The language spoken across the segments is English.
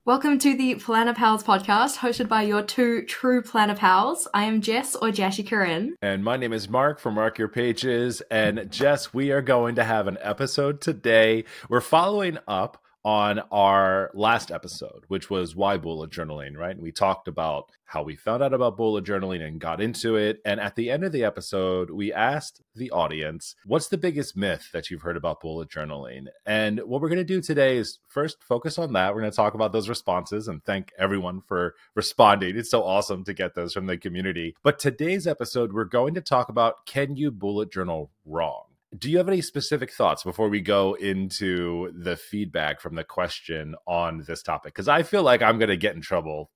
Welcome to the Planner Pals podcast, hosted by your two true Planner Pals. I am Jess, or Jashi Corinne. And my name is Mark from Mark Your Pages. And Jess, we are going to have an episode today. We're following up on our last episode, which was why bullet journaling, right? And we talked about how we found out about bullet journaling and got into it. And at the end of the episode, we asked the audience, what's the biggest myth that you've heard about bullet journaling? And what we're going to do today is first focus on that. We're going to talk about those responses and thank everyone for responding. It's so awesome to get those from the community. But today's episode, we're going to talk about, can you bullet journal wrong? Do you have any specific thoughts before we go into the feedback from the question on this topic? Because I feel like I'm going to get in trouble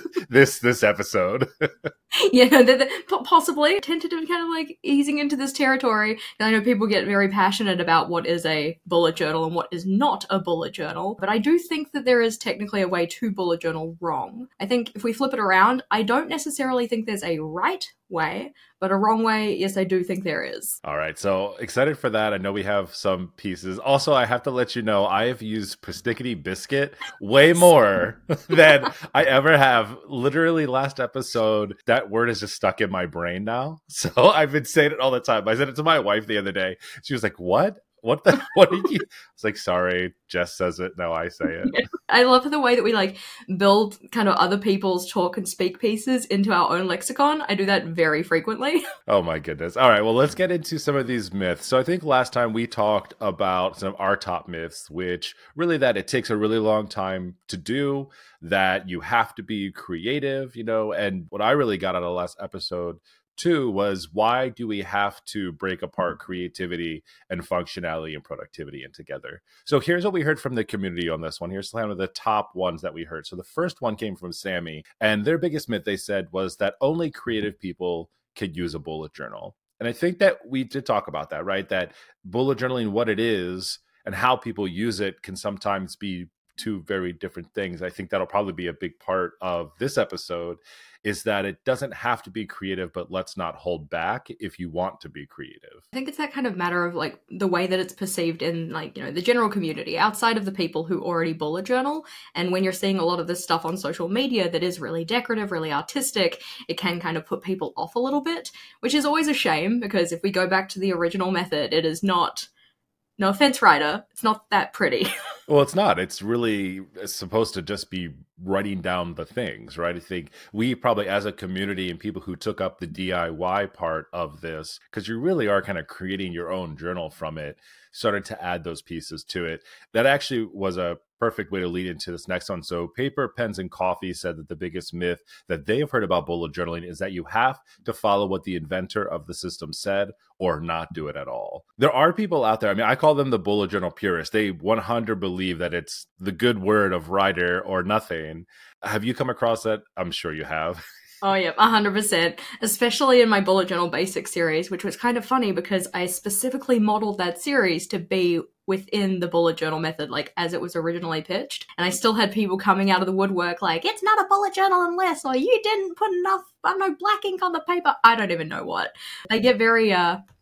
this episode. Yeah, possibly tentative, kind of like easing into this territory. And I know people get very passionate about what is a bullet journal and what is not a bullet journal. But I do think that there is technically a way to bullet journal wrong. I think if we flip it around, I don't necessarily think there's a right way, but a wrong way, yes, I do think there is. All right, so excited for that. I know we have some pieces. Also, I have to let you know, I have used Persnickety Biscuit way more than I ever have. Literally last episode, that word is just stuck in my brain now. So I've been saying it all the time. I said it to my wife the other day. She was like, what? What did you? I was like, sorry, Jess says it. No, I say it. Yeah. I love the way that we like build kind of other people's talk and speak pieces into our own lexicon. I do that very frequently. Oh my goodness. All right, well, let's get into some of these myths. So I think last time we talked about some of our top myths, which really that it takes a really long time to do, that you have to be creative, and what I really got out of the last episode two was, why do we have to break apart creativity and functionality and productivity in together? So here's what we heard from the community on this one. Here's some of the top ones that we heard. So the first one came from Sammy, and their biggest myth, they said, was that only creative people could use a bullet journal. And I think that we did talk about that, right? That bullet journaling, what it is and how people use it, can sometimes be two very different things. I think that'll probably be a big part of this episode, is that it doesn't have to be creative, but let's not hold back if you want to be creative. I think it's that kind of matter of like the way that it's perceived in like, the general community outside of the people who already bullet journal. And when you're seeing a lot of this stuff on social media that is really decorative, really artistic, it can kind of put people off a little bit, which is always a shame, because if we go back to the original method, it is not, no offense, writer, it's not that pretty. Well, it's not. It's really supposed to just be writing down the things, right? I think we probably, as a community and people who took up the DIY part of this, because you really are kind of creating your own journal from it, started to add those pieces to it. That actually was a perfect way to lead into this next one. So Paper, Pens, and Coffee said that the biggest myth that they have heard about bullet journaling is that you have to follow what the inventor of the system said or not do it at all. There are people out there, I mean, I call them the bullet journal purists. They 100 believe that it's the good word of writer or nothing. Have you come across that? I'm sure you have. Oh, yeah, 100%. Especially in my Bullet Journal Basics series, which was kind of funny because I specifically modeled that series to be within the bullet journal method, like as it was originally pitched. And I still had people coming out of the woodwork like, it's not a bullet journal unless, or you didn't put enough, I don't know, black ink on the paper. I don't even know what. They get very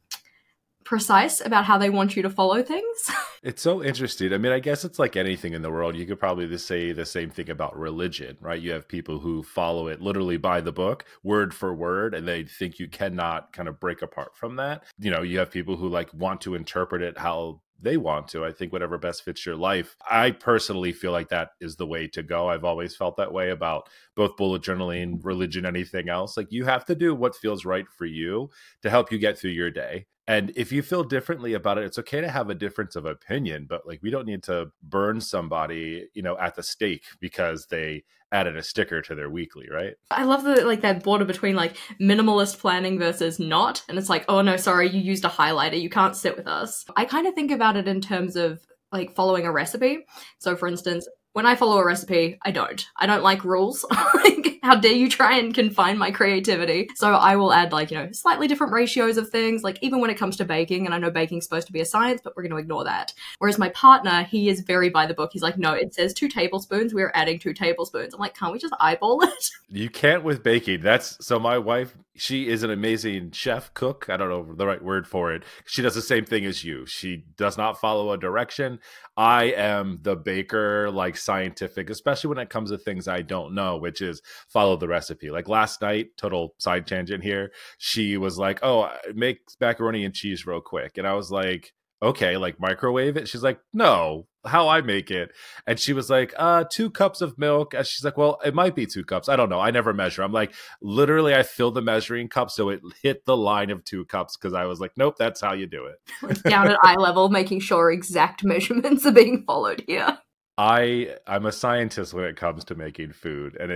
precise about how they want you to follow things. It's so interesting. I mean, I guess it's like anything in the world. You could probably just say the same thing about religion, right? You have people who follow it literally by the book, word for word, and they think you cannot kind of break apart from that. You have people who like want to interpret it how they want to. I think whatever best fits your life. I personally feel like that is the way to go. I've always felt that way about both bullet journaling, religion, anything else. Like, you have to do what feels right for you to help you get through your day. And if you feel differently about it, it's okay to have a difference of opinion, but like, we don't need to burn somebody, at the stake because they added a sticker to their weekly, right? I love that border between like minimalist planning versus not. And it's like, oh no, sorry, you used a highlighter, you can't sit with us. I kind of think about it in terms of like following a recipe. So for instance, when I follow a recipe, I don't like rules. Like, how dare you try and confine my creativity? So I will add slightly different ratios of things, like even when it comes to baking, and I know baking's supposed to be a science, but we're going to ignore that. Whereas my partner, he is very by the book. He's like, no, it says 2 tablespoons. We're adding 2 tablespoons. I'm like, can't we just eyeball it? You can't with baking. So my wife, she is an amazing chef, cook. I don't know the right word for it. She does the same thing as you. She does not follow a direction. I am the baker, like scientific, especially when it comes to things I don't know, which is follow the recipe. Like last night, total side tangent here, she was like, oh, make macaroni and cheese real quick. And I was like, okay, like microwave it? She's like, no, how I make it. And she was like, 2 cups of milk. And she's like, well, it might be 2 cups. I don't know. I never measure. I'm like, literally, I filled the measuring cup so it hit the line of 2 cups because I was like, nope, that's how you do it. Like down at eye level, making sure exact measurements are being followed here. I'm a scientist when it comes to making food, and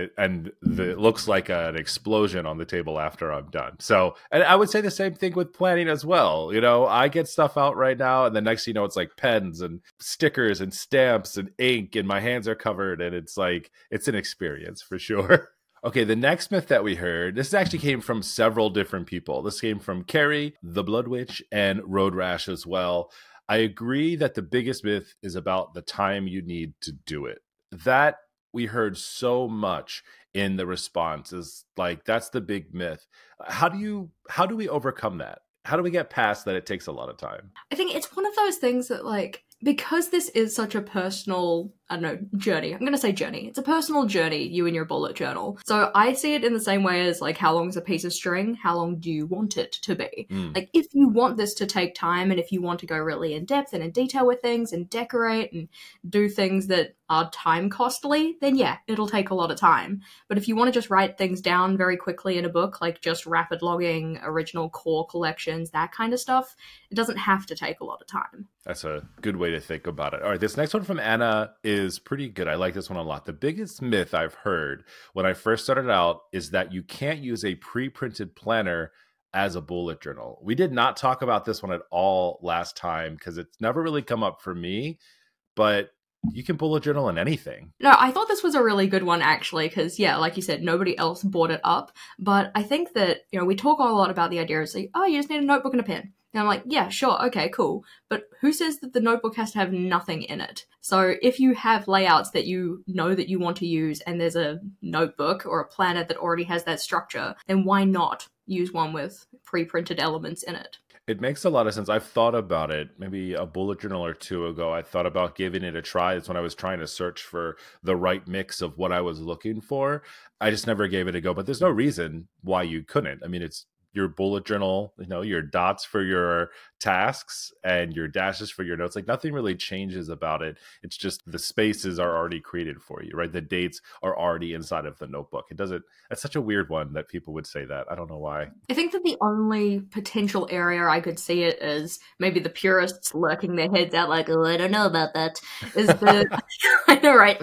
it looks like an explosion on the table after I'm done. So, and I would say the same thing with planning as well. You know, I get stuff out right now, and the next thing you know, it's like pens and stickers and stamps and ink, and my hands are covered, and it's like it's an experience for sure. Okay, the next myth that we heard, this actually came from several different people. This came from Carrie, the Blood Witch, and Road Rash as well. I agree that the biggest myth is about the time you need to do it. That we heard so much in the responses. Like that's the big myth. How do we overcome that? How do we get past that it takes a lot of time? I think it's one of those things that, like, because this is such a personal, I don't know, journey. I'm going to say journey. It's a personal journey, you and your bullet journal. So I see it in the same way as, like, how long is a piece of string? How long do you want it to be? Like, if you want this to take time and if you want to go really in depth and in detail with things and decorate and do things that are time costly, then yeah, it'll take a lot of time. But if you want to just write things down very quickly in a book, like just rapid logging, original core collections, that kind of stuff, it doesn't have to take a lot of time. That's a good way to think about it. All right, this next one from Anna is pretty good. I like this one a lot. The biggest myth I've heard when I first started out is that you can't use a pre-printed planner as a bullet journal. We did not talk about this one at all last time because it's never really come up for me, but you can bullet journal in anything. No, I thought this was a really good one, actually, because, yeah, like you said, nobody else brought it up. But I think that, you know, we talk a lot about the idea of, like, oh, you just need a notebook and a pen. And I'm like, yeah, sure, okay, cool. But who says that the notebook has to have nothing in it? So if you have layouts that you know that you want to use and there's a notebook or a planner that already has that structure, then why not use one with pre-printed elements in it? It makes a lot of sense. I've thought about it maybe a bullet journal or two ago. I thought about giving it a try. It's when I was trying to search for the right mix of what I was looking for. I just never gave it a go, but there's no reason why you couldn't. I mean, it's your bullet journal, you know, your dots for your tasks and your dashes for your notes. Like nothing really changes about it. It's just the spaces are already created for you, right? The dates are already inside of the notebook. It doesn't, that's such a weird one that people would say that. I don't know why. I think that the only potential area I could see it is maybe the purists lurking their heads out like, oh, I don't know about that, is the, I know, right?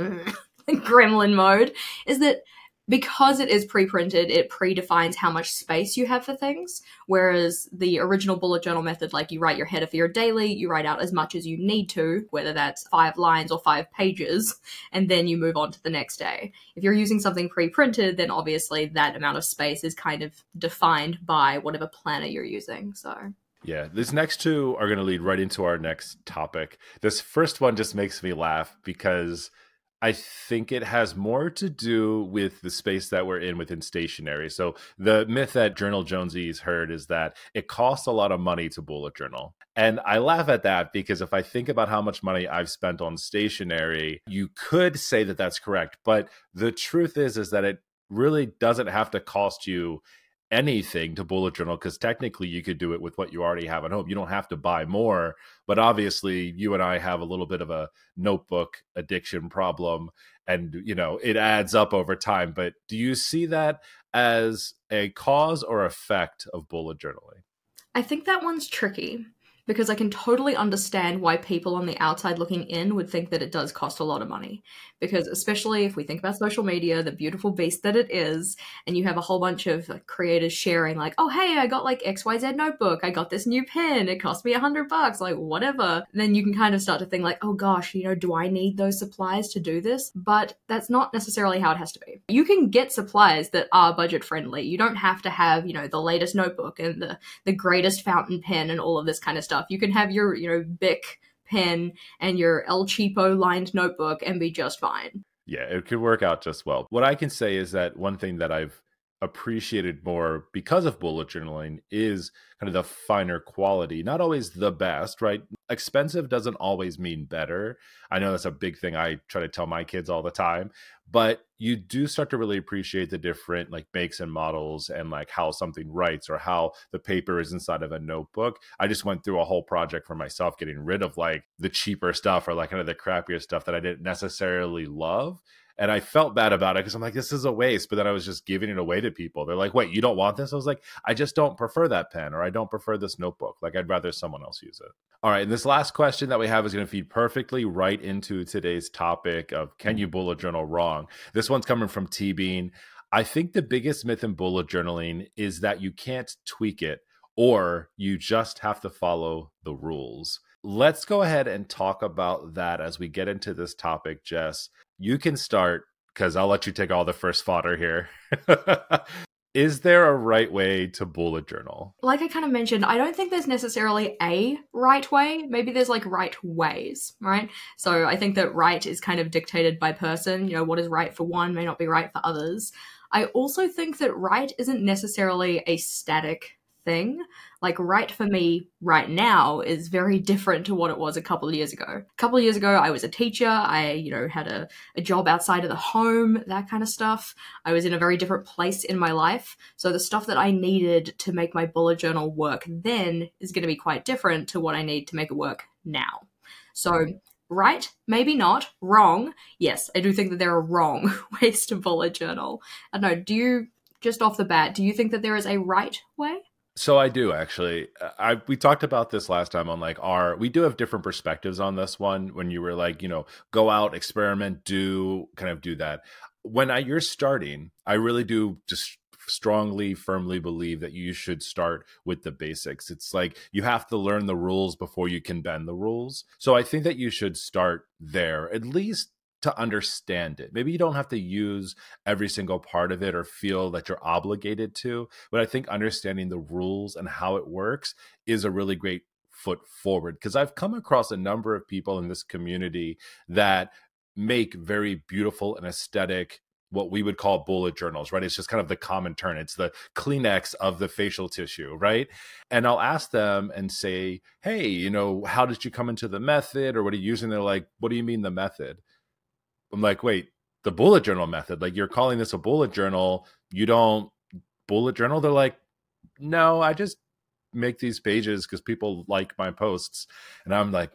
Gremlin mode, is that because it is pre-printed, it predefines how much space you have for things, whereas the original bullet journal method, like you write your header for your daily, you write out as much as you need to, whether that's 5 lines or 5 pages, and then you move on to the next day. If you're using something pre-printed, then obviously that amount of space is kind of defined by whatever planner you're using, so... Yeah, these next two are going to lead right into our next topic. This first one just makes me laugh because I think it has more to do with the space that we're in within stationery. So the myth that Journal Jonesies heard is that it costs a lot of money to bullet journal. And I laugh at that because if I think about how much money I've spent on stationery, you could say that that's correct. But the truth is that it really doesn't have to cost you anything to bullet journal because technically you could do it with what you already have at home. You don't have to buy more, but obviously you and I have a little bit of a notebook addiction problem and, you know, it adds up over time. But do you see that as a cause or effect of bullet journaling? I think that one's tricky because I can totally understand why people on the outside looking in would think that it does cost a lot of money. Because especially if we think about social media, the beautiful beast that it is, and you have a whole bunch of creators sharing like, oh, hey, I got like XYZ notebook. I got this new pen. It cost me $100, like whatever. Then you can kind of start to think like, oh gosh, you know, do I need those supplies to do this? But that's not necessarily how it has to be. You can get supplies that are budget friendly. You don't have to have, you know, the latest notebook and the greatest fountain pen and all of this kind of stuff. You can have your, you know, Bic pen and your El Cheapo lined notebook and be just fine. Yeah, it could work out just well. What I can say is that one thing that I've appreciated more because of bullet journaling is kind of the finer quality, not always the best, right? expensive doesn't always mean better. I know that's a big thing I try to tell my kids all the time, but you do start to really appreciate the different like makes and models and like how something writes or how the paper is inside of a notebook. I just went through a whole project for myself getting rid of like the cheaper stuff or like kind of the crappier stuff that I didn't necessarily love. And I felt bad about it because I'm like, this is a waste. But then I was just giving it away to people. They're like, wait, you don't want this? I was like, I just don't prefer that pen, or I don't prefer this notebook. Like, I'd rather someone else use it. All right. And this last question that we have is going to feed perfectly right into today's topic of can you bullet journal wrong? This one's coming from T Bean. I think the biggest myth in bullet journaling is that you can't tweak it or you just have to follow the rules. Let's go ahead and talk about that as we get into this topic, Jess. You can start because I'll let you take all the first fodder here. Is there a right way to bullet journal? Like I kind of mentioned, I don't think there's necessarily a right way. Maybe there's like right ways, right? So I think that right is kind of dictated by person. You know, what is right for one may not be right for others. I also think that right isn't necessarily a static thing. Like right for me right now is very different to what it was a couple of years ago. A couple of years ago, I was a teacher. I, had a job outside of the home, that kind of stuff. I was in a very different place in my life. So the stuff that I needed to make my bullet journal work then is going to be quite different to what I need to make it work now. So right, maybe not. Wrong, yes, I do think that there are wrong ways to bullet journal. I don't know, just off the bat, do you think that there is a right way? So I do actually. We talked about this last time on like we do have different perspectives on this one. When you were like, go out, experiment, do that. When you're starting, I really do just strongly, firmly believe that you should start with the basics. It's like you have to learn the rules before you can bend the rules. So I think that you should start there, at least to understand it. Maybe you don't have to use every single part of it or feel that you're obligated to, but I think understanding the rules and how it works is a really great foot forward. Because I've come across a number of people in this community that make very beautiful and aesthetic what we would call bullet journals, right? It's just kind of the common term. It's the Kleenex of the facial tissue, right? And I'll ask them and say, hey, how did you come into the method, or what are you using? They're like, what do you mean the method? I'm like, wait, the bullet journal method, like you're calling this a bullet journal. You don't bullet journal? They're like, no, I just make these pages because people like my posts. And I'm like,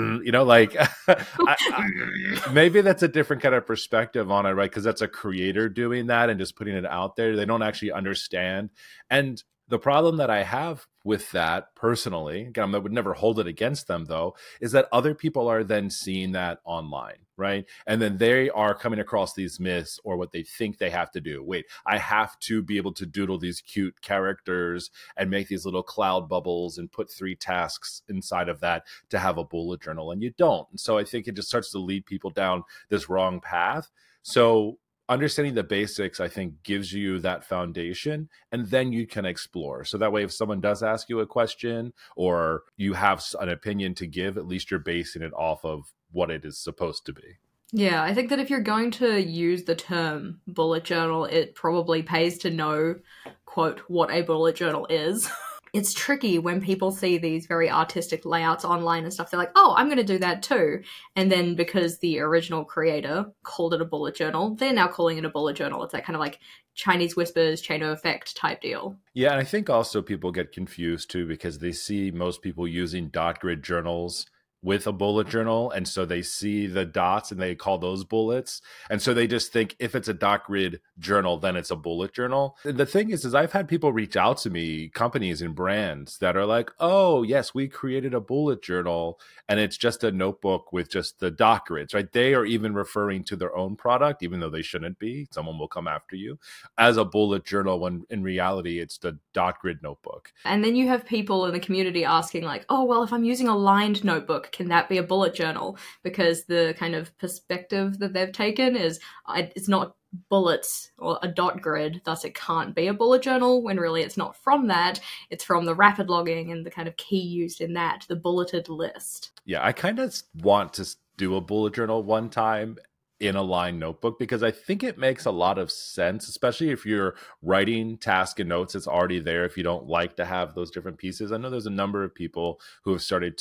maybe that's a different kind of perspective on it, right? Because that's a creator doing that and just putting it out there. They don't actually understand. And the problem that I have with that personally, again, I would never hold it against them though, is that other people are then seeing that online, right? And then they are coming across these myths or what they think they have to do. Wait, I have to be able to doodle these cute characters and make these little cloud bubbles and put 3 tasks inside of that to have a bullet journal. And you don't. And so I think it just starts to lead people down this wrong path. So understanding the basics, I think, gives you that foundation, and then you can explore. So that way, if someone does ask you a question or you have an opinion to give, at least you're basing it off of what it is supposed to be. Yeah, I think that if you're going to use the term bullet journal, it probably pays to know, quote, what a bullet journal is. It's tricky when people see these very artistic layouts online and stuff. They're like, oh, I'm going to do that too. And then because the original creator called it a bullet journal, they're now calling it a bullet journal. It's that kind of like Chinese whispers, chain of effect type deal. Yeah, and I think also people get confused too because they see most people using dot grid journals with a bullet journal, and so they see the dots and they call those bullets, and so they just think if it's a dot grid journal then it's a bullet journal. The thing is I've had people reach out to me, companies and brands, that are like, oh yes, we created a bullet journal and it's just a notebook with just the dot grids, right? They are even referring to their own product, even though they shouldn't be. Someone will come after you, as a bullet journal, when in reality it's the dot grid notebook. And then you have people in the community asking like, oh well, if I'm using a lined notebook, can that be a bullet journal? Because the kind of perspective that they've taken is it's not bullets or a dot grid, thus it can't be a bullet journal, when really it's not from that. It's from the rapid logging and the kind of key used in that, the bulleted list. Yeah, I kind of want to do a bullet journal one time in a line notebook because I think it makes a lot of sense, especially if you're writing task and notes. It's already there if you don't like to have those different pieces. I know there's a number of people who have started to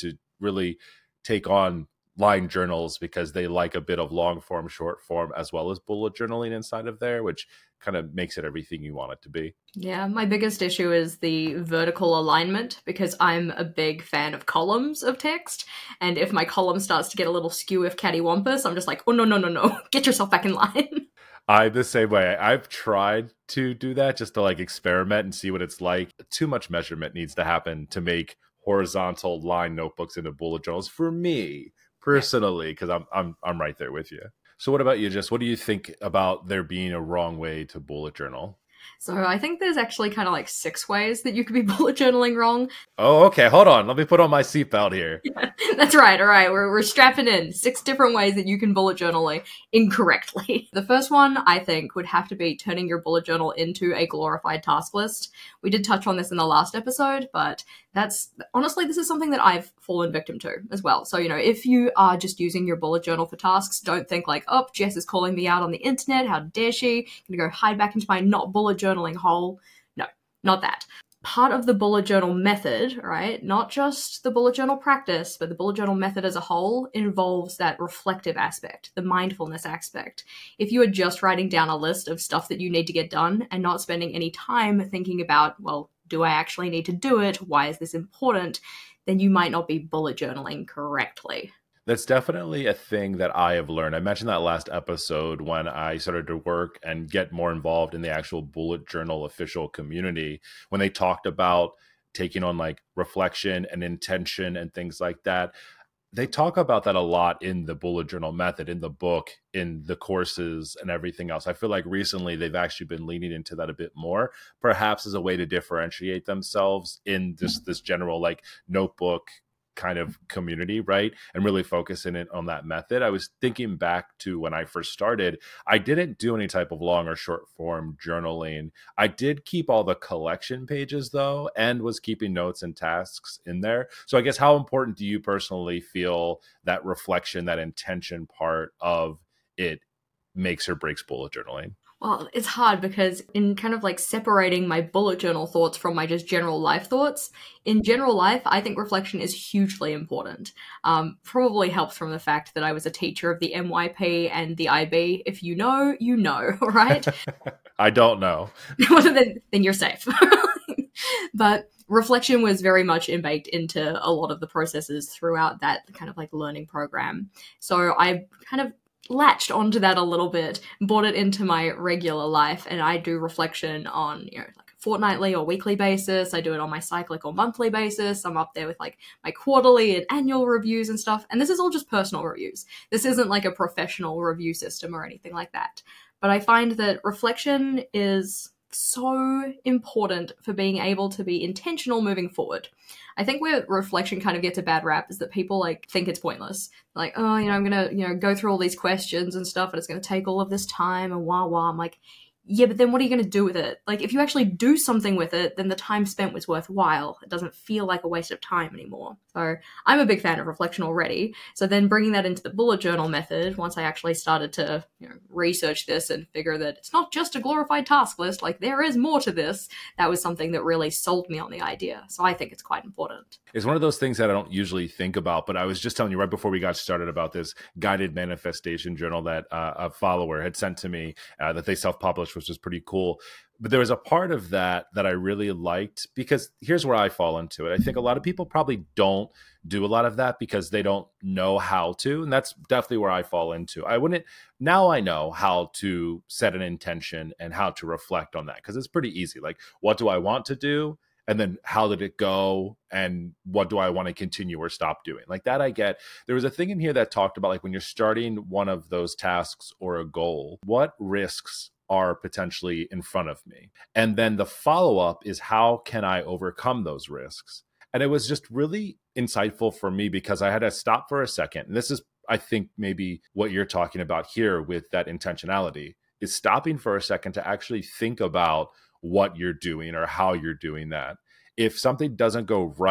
really take on line journals because they like a bit of long form, short form, as well as bullet journaling inside of there, which kind of makes it everything you want it to be. Yeah, my biggest issue is the vertical alignment because I'm a big fan of columns of text. And if my column starts to get a little skew if cattywampus, I'm just like, oh, no, get yourself back in line. I'm the same way. I've tried to do that just to like experiment and see what it's like. Too much measurement needs to happen to make horizontal line notebooks into bullet journals for me personally, because I'm right there with you. So what about you, Jess? What do you think about there being a wrong way to bullet journal? So I think there's actually kind of like 6 ways that you could be bullet journaling wrong. Oh, okay. Hold on. Let me put on my seatbelt here. Yeah, that's right. All right. We're strapping in 6 different ways that you can bullet journal incorrectly. The first one, I think, would have to be turning your bullet journal into a glorified task list. We did touch on this in the last episode, but honestly, this is something that I've fallen victim to as well. So, if you are just using your bullet journal for tasks, don't think like, oh, Jess is calling me out on the internet. How dare she? I'm going to go hide back into my not bullet journaling hole. No, not that. Part of the bullet journal method, right, not just the bullet journal practice, but the bullet journal method as a whole involves that reflective aspect, the mindfulness aspect. If you are just writing down a list of stuff that you need to get done and not spending any time thinking about, well, do I actually need to do it? Why is this important? Then you might not be bullet journaling correctly. That's definitely a thing that I have learned. I mentioned that last episode when I started to work and get more involved in the actual bullet journal official community, when they talked about taking on like reflection and intention and things like that. They talk about that a lot in the bullet journal method, in the book, in the courses and everything else. I feel like recently they've actually been leaning into that a bit more, perhaps as a way to differentiate themselves in this general like notebook kind of community, right? And really focusing it on that method. I was thinking back to when I first started, I didn't do any type of long or short form journaling. I did keep all the collection pages though, and was keeping notes and tasks in there. So I guess how important do you personally feel that reflection, that intention part of it makes or breaks bullet journaling? Well, it's hard because in kind of like separating my bullet journal thoughts from my just general life thoughts, in general life, I think reflection is hugely important. Probably helps from the fact that I was a teacher of the MYP and the IB. If you know, you know, right? I don't know. Then you're safe. But reflection was very much baked into a lot of the processes throughout that kind of like learning program. So I kind of latched onto that a little bit, brought it into my regular life, and I do reflection on, like a fortnightly or weekly basis. I do it on my cyclic or monthly basis. I'm up there with like my quarterly and annual reviews and stuff. And this is all just personal reviews. This isn't like a professional review system or anything like that. But I find that reflection is so important for being able to be intentional moving forward. I think where reflection kind of gets a bad rap is that people like think it's pointless. Like, oh, I'm gonna, go through all these questions and stuff and it's gonna take all of this time and wah. I'm like, yeah, but then what are you going to do with it? Like, if you actually do something with it, then the time spent was worthwhile. It doesn't feel like a waste of time anymore. So I'm a big fan of reflection already. So then bringing that into the bullet journal method, once I actually started to research this and figure that it's not just a glorified task list, like there is more to this, that was something that really sold me on the idea. So I think it's quite important. It's one of those things that I don't usually think about, but I was just telling you right before we got started about this guided manifestation journal that a follower had sent to me that they self-published, which was pretty cool. But there was a part of that I really liked, because here's where I fall into it. I think a lot of people probably don't do a lot of that because they don't know how to. And that's definitely where I fall into. Now I know how to set an intention and how to reflect on that, because it's pretty easy. Like, what do I want to do? And then how did it go? And what do I want to continue or stop doing? Like that I get. There was a thing in here that talked about like when you're starting one of those tasks or a goal, what risks are potentially in front of me? And then the follow-up is, how can I overcome those risks? And it was just really insightful for me because I had to stop for a second. And this is, I think, maybe what you're talking about here with that intentionality, is stopping for a second to actually think about what you're doing or how you're doing that. If something doesn't go right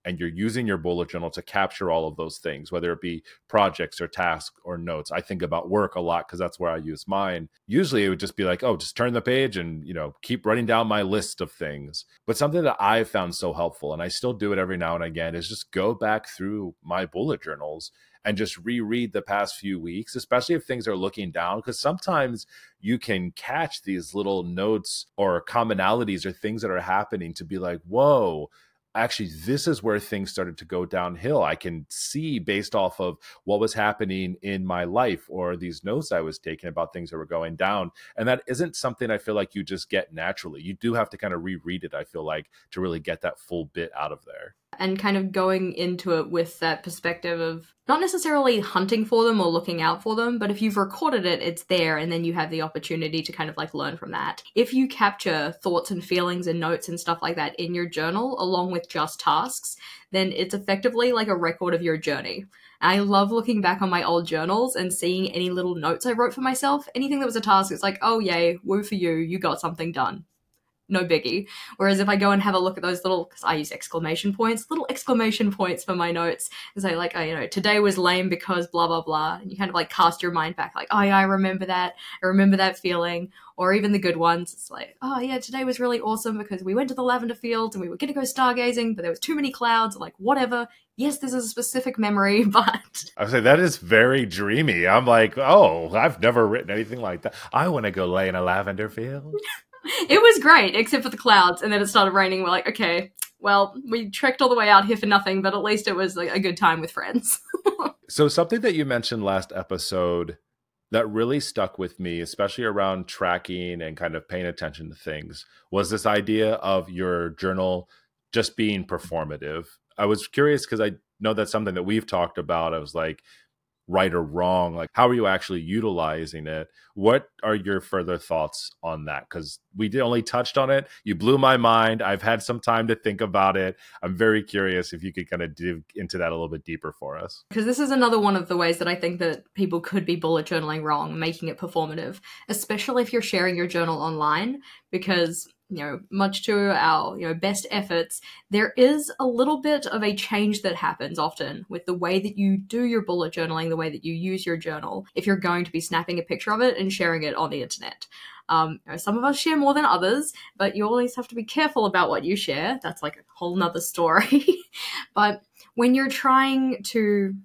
and you're using your bullet journal to capture all of those things, whether it be projects or tasks or notes. I think about work a lot because that's where I use mine. Usually it would just be like, oh, just turn the page and, keep writing down my list of things. But something that I've found so helpful, and I still do it every now and again, is just go back through my bullet journals and just reread the past few weeks, especially if things are looking down, because sometimes you can catch these little notes or commonalities or things that are happening to be like, whoa, actually, this is where things started to go downhill. I can see based off of what was happening in my life or these notes I was taking about things that were going down. And that isn't something I feel like you just get naturally. You do have to kind of reread it, I feel like, to really get that full bit out of there. And kind of going into it with that perspective of not necessarily hunting for them or looking out for them, but if you've recorded it, it's there, and then you have the opportunity to kind of like learn from that. If you capture thoughts and feelings and notes and stuff like that in your journal, along with just tasks, then it's effectively like a record of your journey. I love looking back on my old journals and seeing any little notes I wrote for myself. Anything that was a task, it's like, oh yay, woo for you got something done. No biggie. Whereas if I go and have a look at those little, because I use little exclamation points for my notes, and say like, oh, today was lame because blah, blah, blah. And you kind of like cast your mind back like, oh yeah, I remember that. I remember that feeling. Or even the good ones. It's like, oh yeah, today was really awesome because we went to the lavender fields and we were going to go stargazing, but there was too many clouds. Like, whatever. Yes, this is a specific memory, but... I would say that is very dreamy. I'm like, oh, I've never written anything like that. I want to go lay in a lavender field. It was great, except for the clouds, and then it started raining. We're like, okay, well, we trekked all the way out here for nothing, but at least it was like a good time with friends. So something that you mentioned last episode that really stuck with me, especially around tracking and kind of paying attention to things, was this idea of your journal just being performative. I was curious because I know that's something that we've talked about. I was like, right or wrong, like how are you actually utilizing it? What are your further thoughts on that? Because we only touched on it. You blew my mind. I've had some time to think about it. I'm very curious if you could kind of dig into that a little bit deeper for us. Because this is another one of the ways that I think that people could be bullet journaling wrong, making it performative, especially if you're sharing your journal online, because much to our, best efforts, there is a little bit of a change that happens often with the way that you do your bullet journaling, the way that you use your journal, if you're going to be snapping a picture of it and sharing it on the internet. Some of us share more than others, but you always have to be careful about what you share. That's like a whole nother story. But when you're trying to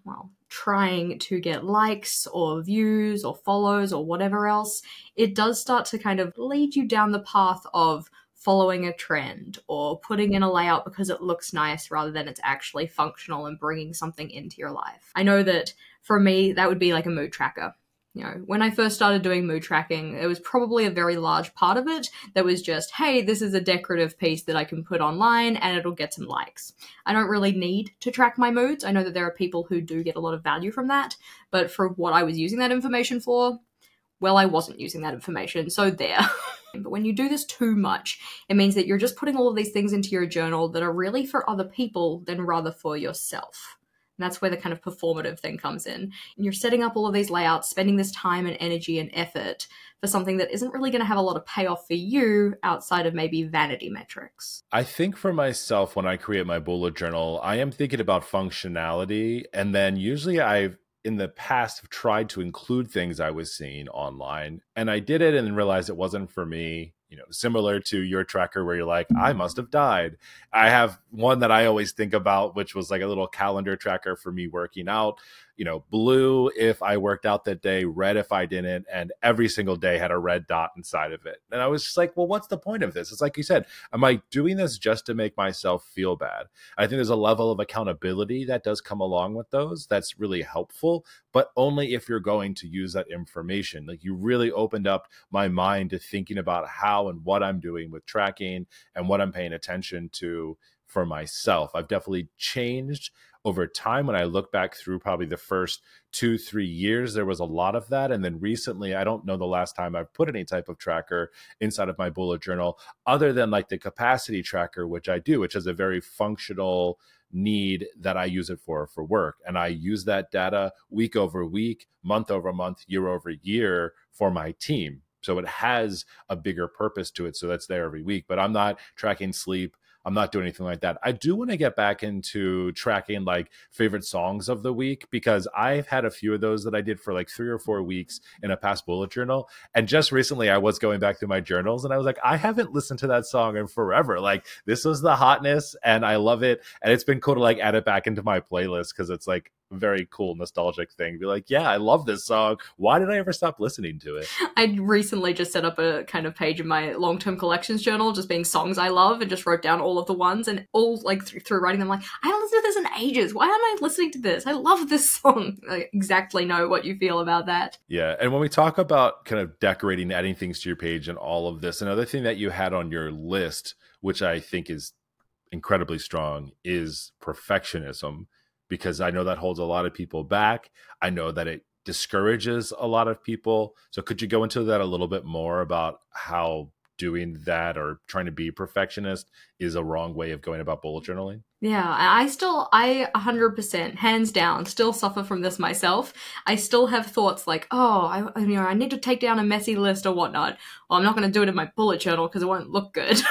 get likes or views or follows or whatever else, it does start to kind of lead you down the path of following a trend or putting in a layout because it looks nice rather than it's actually functional and bringing something into your life. I know that for me, that would be like a mood tracker. When I first started doing mood tracking, there was probably a very large part of it that was just, hey, this is a decorative piece that I can put online and it'll get some likes. I don't really need to track my moods. I know that there are people who do get a lot of value from that, but for what I was using that information for, well, I wasn't using that information, so there. But when you do this too much, it means that you're just putting all of these things into your journal that are really for other people than rather for yourself. And that's where the kind of performative thing comes in. And you're setting up all of these layouts, spending this time and energy and effort for something that isn't really going to have a lot of payoff for you outside of maybe vanity metrics. I think for myself, when I create my bullet journal, I am thinking about functionality. And then usually I've in the past have tried to include things I was seeing online, and I did it and then realized it wasn't for me. Similar to your tracker where you're like, I must have died. I have one that I always think about, which was like a little calendar tracker for me working out. Blue if I worked out that day, red if I didn't, and every single day had a red dot inside of it. And I was just like, well, what's the point of this? It's like you said, am I doing this just to make myself feel bad? I think there's a level of accountability that does come along with those that's really helpful, but only if you're going to use that information. Like, you really opened up my mind to thinking about how and what I'm doing with tracking and what I'm paying attention to for myself. I've definitely changed over time. When I look back through probably the first 2-3 years, there was a lot of that. And then recently, I don't know the last time I've put any type of tracker inside of my bullet journal other than like the capacity tracker, which I do, which is a very functional need that I use it for work. And I use that data week over week, month over month, year over year for my team. So it has a bigger purpose to it. So that's there every week, but I'm not tracking sleep. I'm not doing anything like that. I do want to get back into tracking like favorite songs of the week, because I've had a few of those that I did for like 3 or 4 weeks in a past bullet journal. And just recently I was going back through my journals and I was like, I haven't listened to that song in forever. Like, this was the hotness and I love it. And it's been cool to like add it back into my playlist, because it's like a very cool nostalgic thing. Be like, yeah, I love this song. Why did I ever stop listening to it? I recently just set up a kind of page in my long-term collections journal, just being songs I love, and just wrote down all of the ones, and all like through writing them, like, I haven't listened to this in ages. Why am I listening to this? I love this song. I exactly know what you feel about that. Yeah. And when we talk about kind of decorating, adding things to your page and all of this, another thing that you had on your list, which I think is incredibly strong, is perfectionism, because I know that holds a lot of people back. I know that it discourages a lot of people. So could you go into that a little bit more about how doing that or trying to be a perfectionist is a wrong way of going about bullet journaling? Yeah, I 100%, hands down, still suffer from this myself. I still have thoughts like, oh, I need to take down a messy list or whatnot. Well, I'm not going to do it in my bullet journal because it won't look good.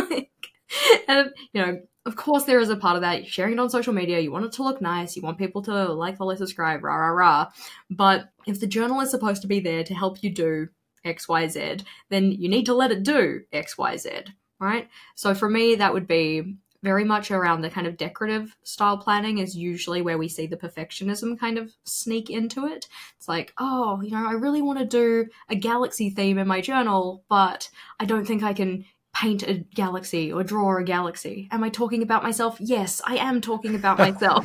And, of course there is a part of that. You're sharing it on social media. You want it to look nice. You want people to like, follow, subscribe, rah, rah, rah. But if the journal is supposed to be there to help you do X, Y, Z, then you need to let it do X, Y, Z, right? So for me, that would be very much around the kind of decorative style planning is usually where we see the perfectionism kind of sneak into it. It's like, I really want to do a galaxy theme in my journal, but I don't think I can paint a galaxy or draw a galaxy. Am I talking about myself? Yes, I am talking about myself.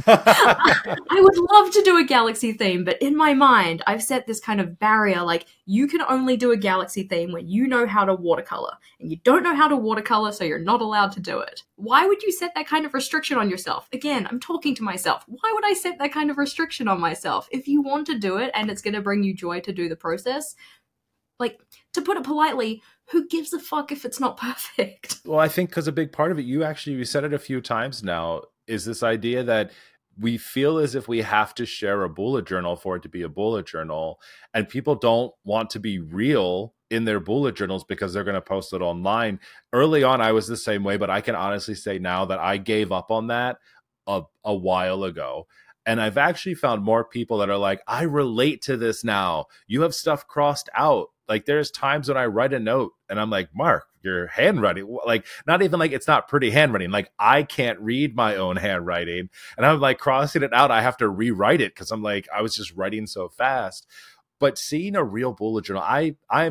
I would love to do a galaxy theme, but in my mind, I've set this kind of barrier, like, you can only do a galaxy theme when you know how to watercolor, and you don't know how to watercolor, so you're not allowed to do it. Why would you set that kind of restriction on yourself? Again, I'm talking to myself. Why would I set that kind of restriction on myself? If you want to do it and it's going to bring you joy to do the process, like, to put it politely, who gives a fuck if it's not perfect? Well, I think because a big part of it, you said it a few times now, is this idea that we feel as if we have to share a bullet journal for it to be a bullet journal. And people don't want to be real in their bullet journals because they're going to post it online. Early on, I was the same way, but I can honestly say now that I gave up on that a while ago. And I've actually found more people that are like, I relate to this now. You have stuff crossed out. Like, there's times when I write a note and I'm like, Mark, your handwriting, like, not even like it's not pretty handwriting. Like, I can't read my own handwriting. And I'm like crossing it out. I have to rewrite it because I'm like, I was just writing so fast. But seeing a real bullet journal, I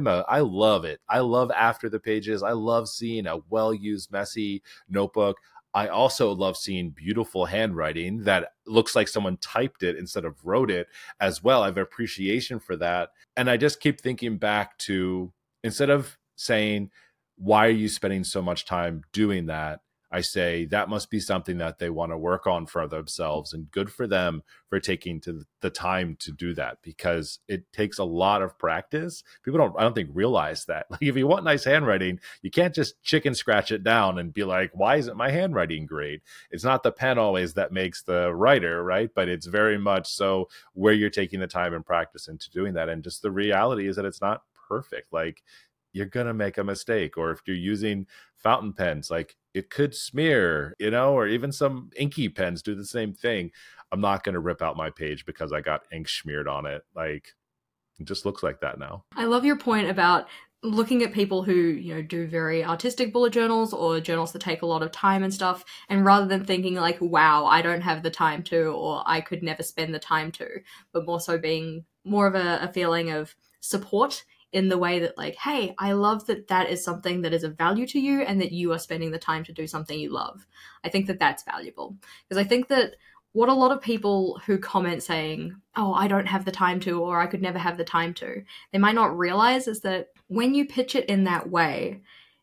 love it. I love after the pages. I love seeing a well-used, messy notebook. I also love seeing beautiful handwriting that looks like someone typed it instead of wrote it as well. I have appreciation for that. And I just keep thinking back to, instead of saying, why are you spending so much time doing that? I say that must be something that they want to work on for themselves, and good for them for taking the time to do that, because it takes a lot of practice. I don't think realize that. Like, if you want nice handwriting, you can't just chicken scratch it down and be like, why isn't my handwriting great? It's not the pen always that makes the writer, right? But it's very much so where you're taking the time and practice into doing that. And just the reality is that it's not perfect. Like, you're going to make a mistake. Or if you're using fountain pens, like, it could smear, or even some inky pens do the same thing. I'm not going to rip out my page because I got ink smeared on it. Like, it just looks like that now. I love your point about looking at people who, do very artistic bullet journals or journals that take a lot of time and stuff. And rather than thinking like, wow, I don't have the time to, or I could never spend the time to, but more so being more of a feeling of support in the way that, like, hey, I love that is something that is of value to you and that you are spending the time to do something you love. I think that that's valuable, because I think that what a lot of people who comment saying, oh, I don't have the time to, or I could never have the time to, they might not realize is that when you pitch it in that way,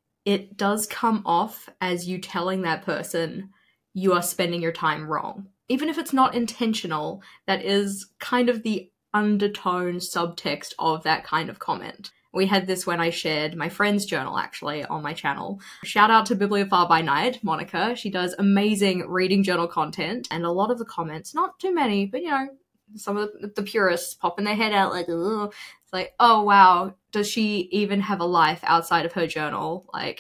it does come off as you telling that person you are spending your time wrong. Even if it's not intentional, that is kind of the undertone subtext of that kind of comment. We had this when I shared my friend's journal, actually, on my channel. Shout out to Bibliophile by Night, Monica. She does amazing reading journal content, and a lot of the comments, not too many, but some of the purists popping their head out like, ugh. It's like, oh wow, does she even have a life outside of her journal? Like,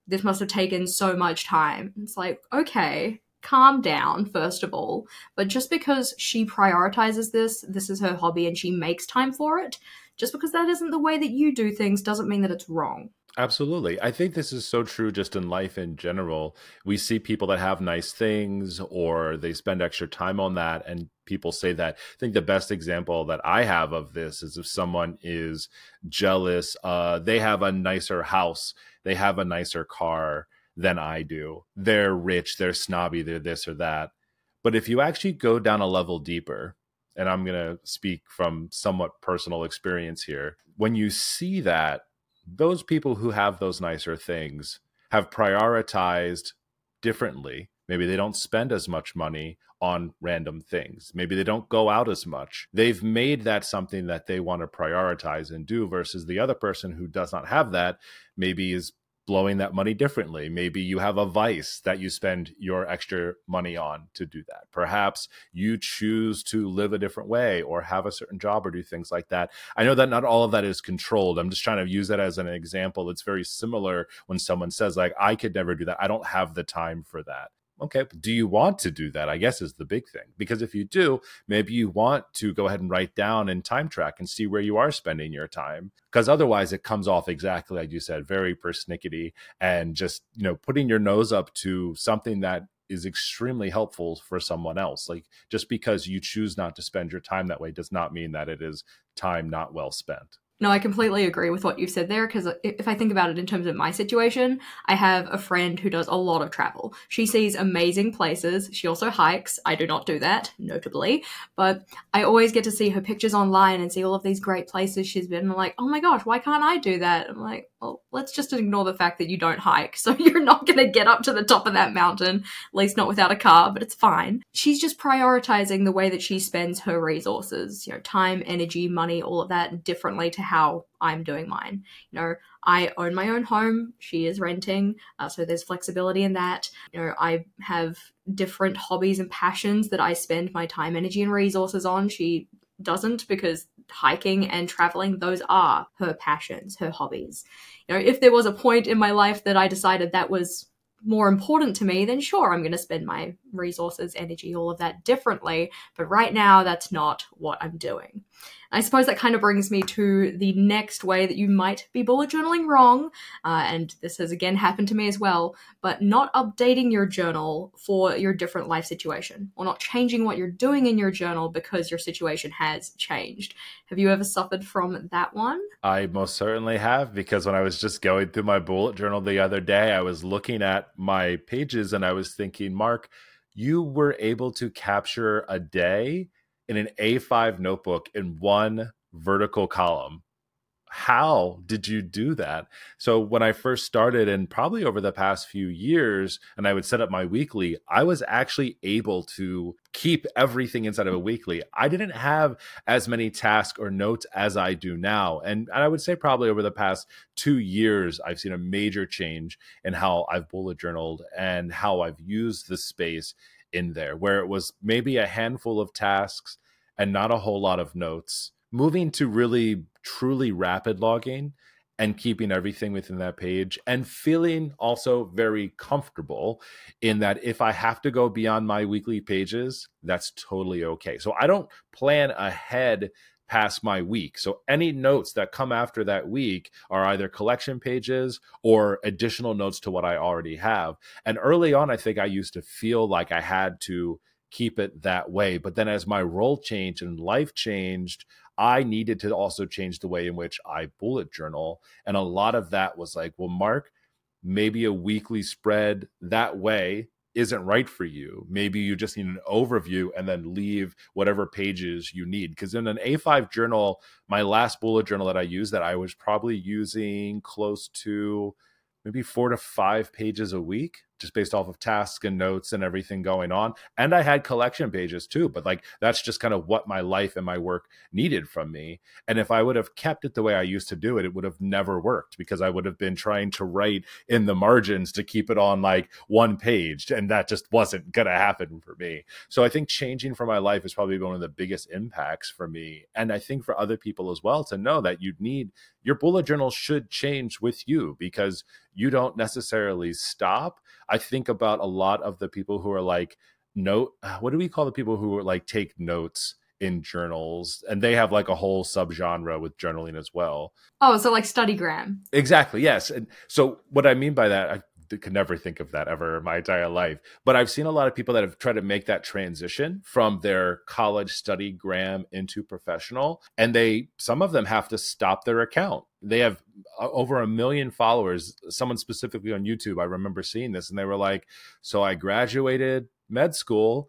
this must have taken so much time. It's like, okay, calm down, first of all. But just because she prioritizes this is her hobby and she makes time for it, just because that isn't the way that you do things doesn't mean that it's wrong. Absolutely. I think this is so true just in life in general. We see people that have nice things or they spend extra time on that. And people say that. I think the best example that I have of this is if someone is jealous, they have a nicer house, they have a nicer car than I do. They're rich, they're snobby, they're this or that. But if you actually go down a level deeper, and I'm going to speak from somewhat personal experience here, when you see that, those people who have those nicer things have prioritized differently. Maybe they don't spend as much money on random things. Maybe they don't go out as much. They've made that something that they want to prioritize and do versus the other person who does not have that, maybe is blowing that money differently. Maybe you have a vice that you spend your extra money on to do that. Perhaps you choose to live a different way or have a certain job or do things like that. I know that not all of that is controlled. I'm just trying to use that as an example. It's very similar when someone says, like, I could never do that. I don't have the time for that. Okay, do you want to do that? I guess is the big thing. Because if you do, maybe you want to go ahead and write down and time track and see where you are spending your time. Because otherwise it comes off exactly like you said, very persnickety and just, putting your nose up to something that is extremely helpful for someone else. Like, just because you choose not to spend your time that way does not mean that it is time not well spent. No, I completely agree with what you've said there, because if I think about it in terms of my situation, I have a friend who does a lot of travel. She sees amazing places. She also hikes. I do not do that, notably, but I always get to see her pictures online and see all of these great places she's been. And I'm like, oh my gosh, why can't I do that? I'm like, well, let's just ignore the fact that you don't hike. So you're not going to get up to the top of that mountain, at least not without a car, but it's fine. She's just prioritizing the way that she spends her resources, time, energy, money, all of that differently to how I'm doing mine. I own my own home. She is renting. So there's flexibility in that. I have different hobbies and passions that I spend my time, energy, and resources on. She doesn't, because hiking and traveling, those are her passions, her hobbies. If there was a point in my life that I decided that was more important to me, then sure, I'm going to spend my resources, energy, all of that differently. But right now, that's not what I'm doing. I suppose that kind of brings me to the next way that you might be bullet journaling wrong, and this has again happened to me as well, but not updating your journal for your different life situation, or not changing what you're doing in your journal because your situation has changed. Have you ever suffered from that one? I most certainly have, because when I was just going through my bullet journal the other day, I was looking at my pages and I was thinking, Mark, you were able to capture a day in an A5 notebook in one vertical column. How did you do that? So when I first started, and probably over the past few years, and I would set up my weekly, I was actually able to keep everything inside of a weekly. I didn't have as many tasks or notes as I do now. And I would say probably over the past 2 years, I've seen a major change in how I've bullet journaled and how I've used the space in there, where it was maybe a handful of tasks and not a whole lot of notes, moving to really truly rapid logging and keeping everything within that page, and feeling also very comfortable in that if I have to go beyond my weekly pages, that's totally okay. So I don't plan ahead past my week. So any notes that come after that week are either collection pages or additional notes to what I already have. And early on, I think I used to feel like I had to keep it that way. But then as my role changed and life changed, I needed to also change the way in which I bullet journal. And a lot of that was like, well, Mark, maybe a weekly spread that way isn't right for you. Maybe you just need an overview and then leave whatever pages you need. Because in an A5 journal, my last bullet journal that I used, that I was probably using close to maybe 4 to 5 pages a week. just based off of tasks and notes and everything going on. And I had collection pages too, but like that's just kind of what my life and my work needed from me. And if I would have kept it the way I used to do it, it would have never worked because I would have been trying to write in the margins to keep it on like one page. And that just wasn't going to happen for me. So I think changing for my life is probably one of the biggest impacts for me. And I think for other people as well to know that you need your bullet journal should change with you because you don't necessarily stop. I think about a lot of the people who are like, what do we call the people who are like take notes in journals? And they have like a whole subgenre with journaling as well. Oh, so like studygram. Exactly. Yes. And so what I mean by that, I could never think of that ever in my entire life. But I've seen a lot of people that have tried to make that transition from their college studygram into professional. And some of them have to stop their account. They have over 1 million followers. Someone specifically on YouTube, I remember seeing this, and they were like, so I graduated med school.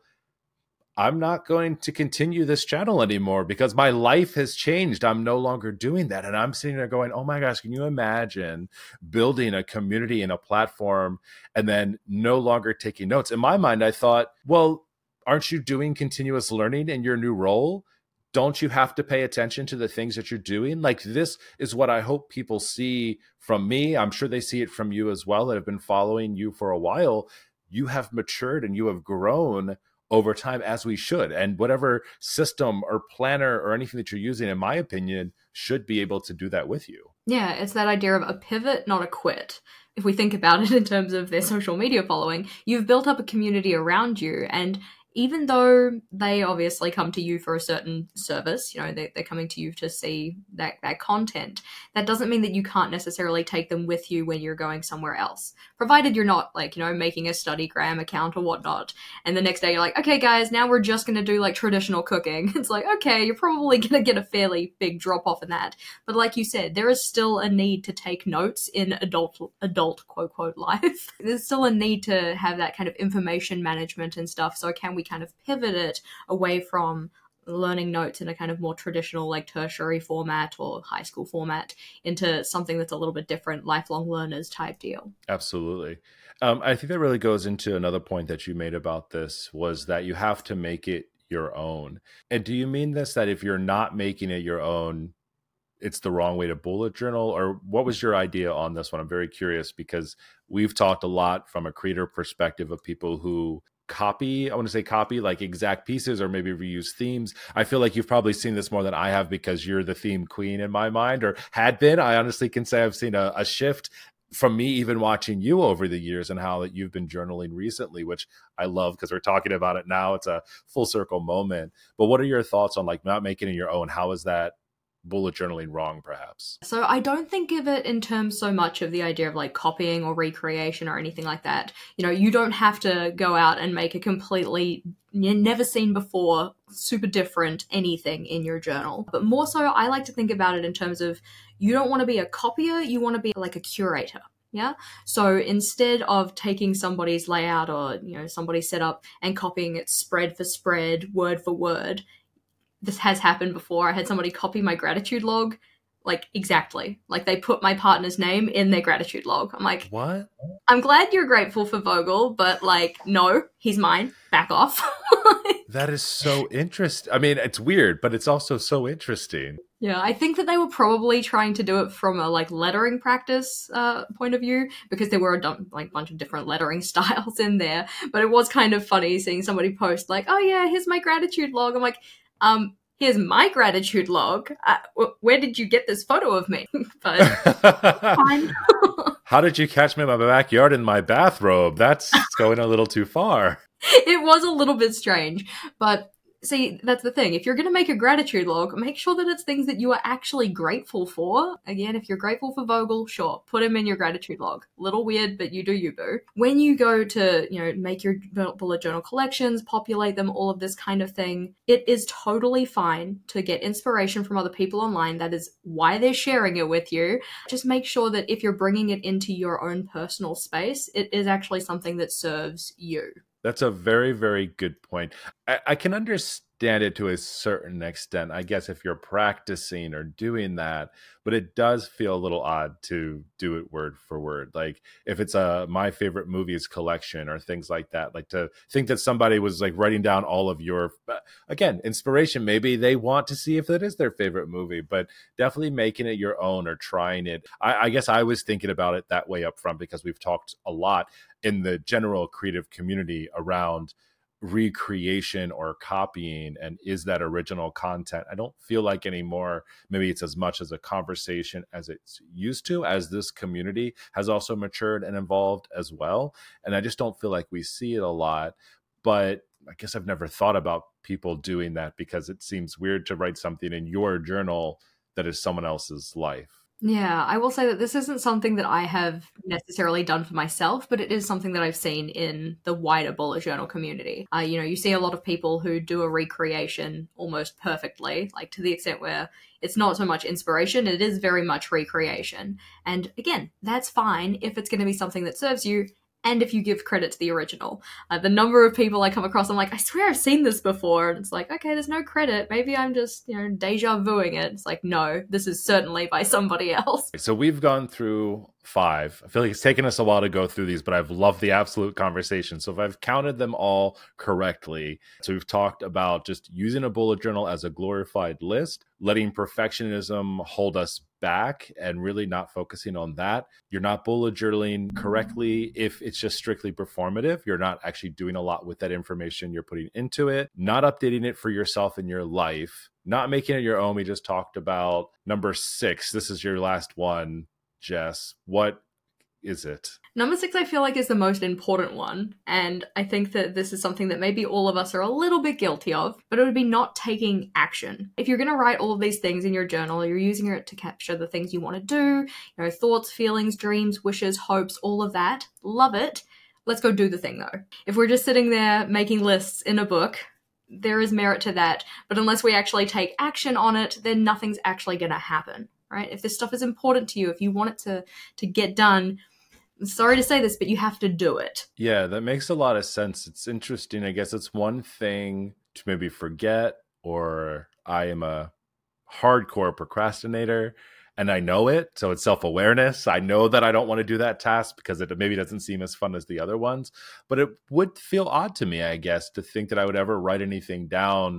I'm not going to continue this channel anymore because my life has changed. I'm no longer doing that. And I'm sitting there going, oh my gosh, can you imagine building a community and a platform and then no longer taking notes? In my mind, I thought, well, aren't you doing continuous learning in your new role? Don't you have to pay attention to the things that you're doing? Like, this is what I hope people see from me. I'm sure they see it from you as well that have been following you for a while. You have matured and you have grown over time, as we should. And whatever system or planner or anything that you're using, in my opinion, should be able to do that with you. Yeah, it's that idea of a pivot, not a quit. If we think about it in terms of their social media following, you've built up a community around you, and even though they obviously come to you for a certain service, they're coming to you to see that content, that doesn't mean that you can't necessarily take them with you when you're going somewhere else. Provided you're not making a studygram account or whatnot, and the next day you're like, okay guys, now we're just going to do like traditional cooking. It's like, okay, you're probably going to get a fairly big drop off in that. But like you said, there is still a need to take notes in adult quote quote life. There's still a need to have that kind of information management and stuff. So can we kind of pivot it away from learning notes in a kind of more traditional like tertiary format or high school format into something that's a little bit different, lifelong learners type deal? Absolutely. I think that really goes into another point that you made about this, was that you have to make it your own. And do you mean this, that if you're not making it your own, it's the wrong way to bullet journal? Or what was your idea on this one? I'm very curious because we've talked a lot from a creator perspective of people who copy like exact pieces or maybe reuse themes. I feel like you've probably seen this more than I have because you're the theme queen in my mind, or had been. I honestly can say I've seen a shift from me even watching you over the years and how that you've been journaling recently, which I love because we're talking about it now. It's a full circle moment. But what are your thoughts on like not making it your own? How is that bullet journaling wrong, perhaps? So I don't think of it in terms so much of the idea of like copying or recreation or anything like that. You don't have to go out and make a completely never seen before, super different anything in your journal. But more so, I like to think about it in terms of you don't want to be a copier, you want to be like a curator. Yeah. So instead of taking somebody's layout or, somebody's setup and copying it spread for spread, word for word, this has happened before. I had somebody copy my gratitude log, like exactly. Like they put my partner's name in their gratitude log. I'm like, what? I'm glad you're grateful for Vogel, but like, no, he's mine. Back off. That is so interesting. I mean, it's weird, but it's also so interesting. Yeah, I think that they were probably trying to do it from a like lettering practice point of view, because there were a bunch of different lettering styles in there. But it was kind of funny seeing somebody post like, oh yeah, here's my gratitude log. I'm like, here's my gratitude log. Where did you get this photo of me? But fine. How did you catch me in my backyard in my bathrobe? That's going a little too far. It was a little bit strange, but see, that's the thing. If you're going to make a gratitude log, make sure that it's things that you are actually grateful for. Again, if you're grateful for Vogel, sure, put him in your gratitude log. Little weird, but you do you, boo. When you go to, make your bullet journal collections, populate them, all of this kind of thing, it is totally fine to get inspiration from other people online. That is why they're sharing it with you. Just make sure that if you're bringing it into your own personal space, it is actually something that serves you. That's a very, very good point. I can understand understand it to a certain extent, I guess, if you're practicing or doing that, but it does feel a little odd to do it word for word. Like if it's a my favorite movies collection or things like that, like to think that somebody was like writing down all of your, again, inspiration. Maybe they want to see if it is their favorite movie, but definitely making it your own or trying it. I guess I was thinking about it that way up front because we've talked a lot in the general creative community around recreation or copying, and is that original content. I don't feel like anymore maybe it's as much as a conversation as it's used to, as this community has also matured and evolved as well, and I just don't feel like we see it a lot. But I guess I've never thought about people doing that because it seems weird to write something in your journal that is someone else's life. Yeah, I will say that this isn't something that I have necessarily done for myself, but it is something that I've seen in the wider bullet journal community. You see a lot of people who do a recreation almost perfectly, like to the extent where it's not so much inspiration, it is very much recreation. And again, that's fine if it's going to be something that serves you and if you give credit to the original. The number of people I come across, I'm like, I swear I've seen this before. And it's like, okay, there's no credit. Maybe I'm just, deja vuing it. It's like, no, this is certainly by somebody else. So we've gone through 5. I feel like it's taken us a while to go through these, but I've loved the absolute conversation. So if I've counted them all correctly, so we've talked about just using a bullet journal as a glorified list, letting perfectionism hold us back and really not focusing on that. You're not bullet journaling correctly if it's just strictly performative. You're not actually doing a lot with that information you're putting into it, not updating it for yourself in your life, not making it your own. We just talked about number 6. This is your last one, Jess. What is it? Number 6, I feel like, is the most important one. And I think that this is something that maybe all of us are a little bit guilty of, but it would be not taking action. If you're going to write all of these things in your journal, you're using it to capture the things you want to do, thoughts, feelings, dreams, wishes, hopes, all of that. Love it. Let's go do the thing, though. If we're just sitting there making lists in a book, there is merit to that. But unless we actually take action on it, then nothing's actually going to happen, right? If this stuff is important to you, if you want it to get done, I'm sorry to say this, but you have to do it. Yeah, that makes a lot of sense. It's interesting. I guess it's one thing to maybe forget, or I am a hardcore procrastinator and I know it. So it's self-awareness. I know that I don't want to do that task because it maybe doesn't seem as fun as the other ones. But it would feel odd to me, I guess, to think that I would ever write anything down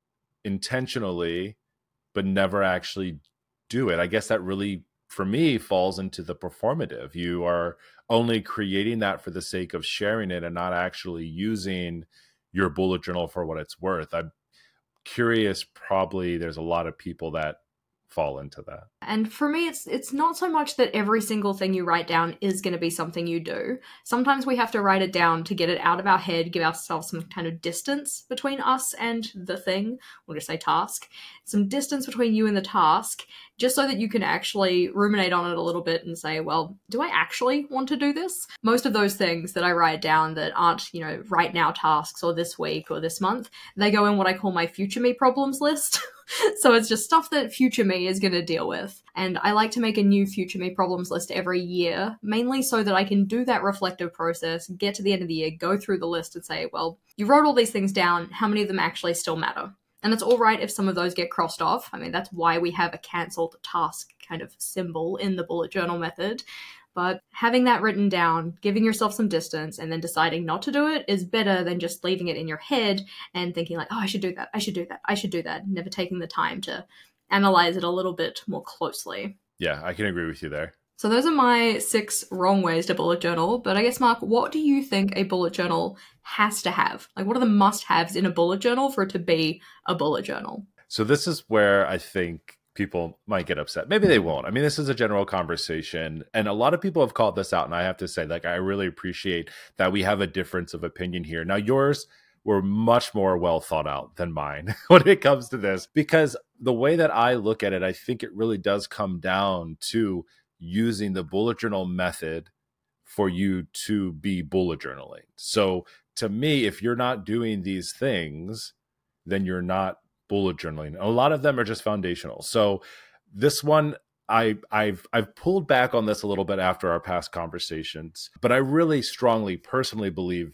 intentionally, but never actually do it. I guess that really, for me, falls into the performative. You are only creating that for the sake of sharing it and not actually using your bullet journal for what it's worth. I'm curious, probably there's a lot of people that fall into that. And for me, it's not so much that every single thing you write down is going to be something you do. Sometimes we have to write it down to get it out of our head, give ourselves some kind of distance between us and the thing. We'll just say task. Some distance between you and the task, just so that you can actually ruminate on it a little bit and say, well, do I actually want to do this? Most of those things that I write down that aren't, right now tasks or this week or this month, they go in what I call my future me problems list. So it's just stuff that future me is going to deal with. And I like to make a new future me problems list every year, mainly so that I can do that reflective process, get to the end of the year, go through the list and say, well, you wrote all these things down. How many of them actually still matter? And it's all right if some of those get crossed off. I mean, that's why we have a cancelled task kind of symbol in the bullet journal method. But having that written down, giving yourself some distance, and then deciding not to do it is better than just leaving it in your head and thinking like, oh, I should do that, I should do that, I should do that, never taking the time to analyze it a little bit more closely. Yeah, I can agree with you there. So those are my 6 wrong ways to bullet journal. But I guess, Mark, what do you think a bullet journal has to have? Like, what are the must-haves in a bullet journal for it to be a bullet journal? So this is where I think people might get upset. Maybe they won't. I mean, this is a general conversation, and a lot of people have called this out, and I have to say, like, I really appreciate that we have a difference of opinion here. Now, yours were much more well thought out than mine when it comes to this, because the way that I look at it, I think it really does come down to using the bullet journal method for you to be bullet journaling. So to me, if you're not doing these things, then you're not bullet journaling. A lot of them are just foundational. So this one, I've pulled back on this a little bit after our past conversations, but I really strongly personally believe that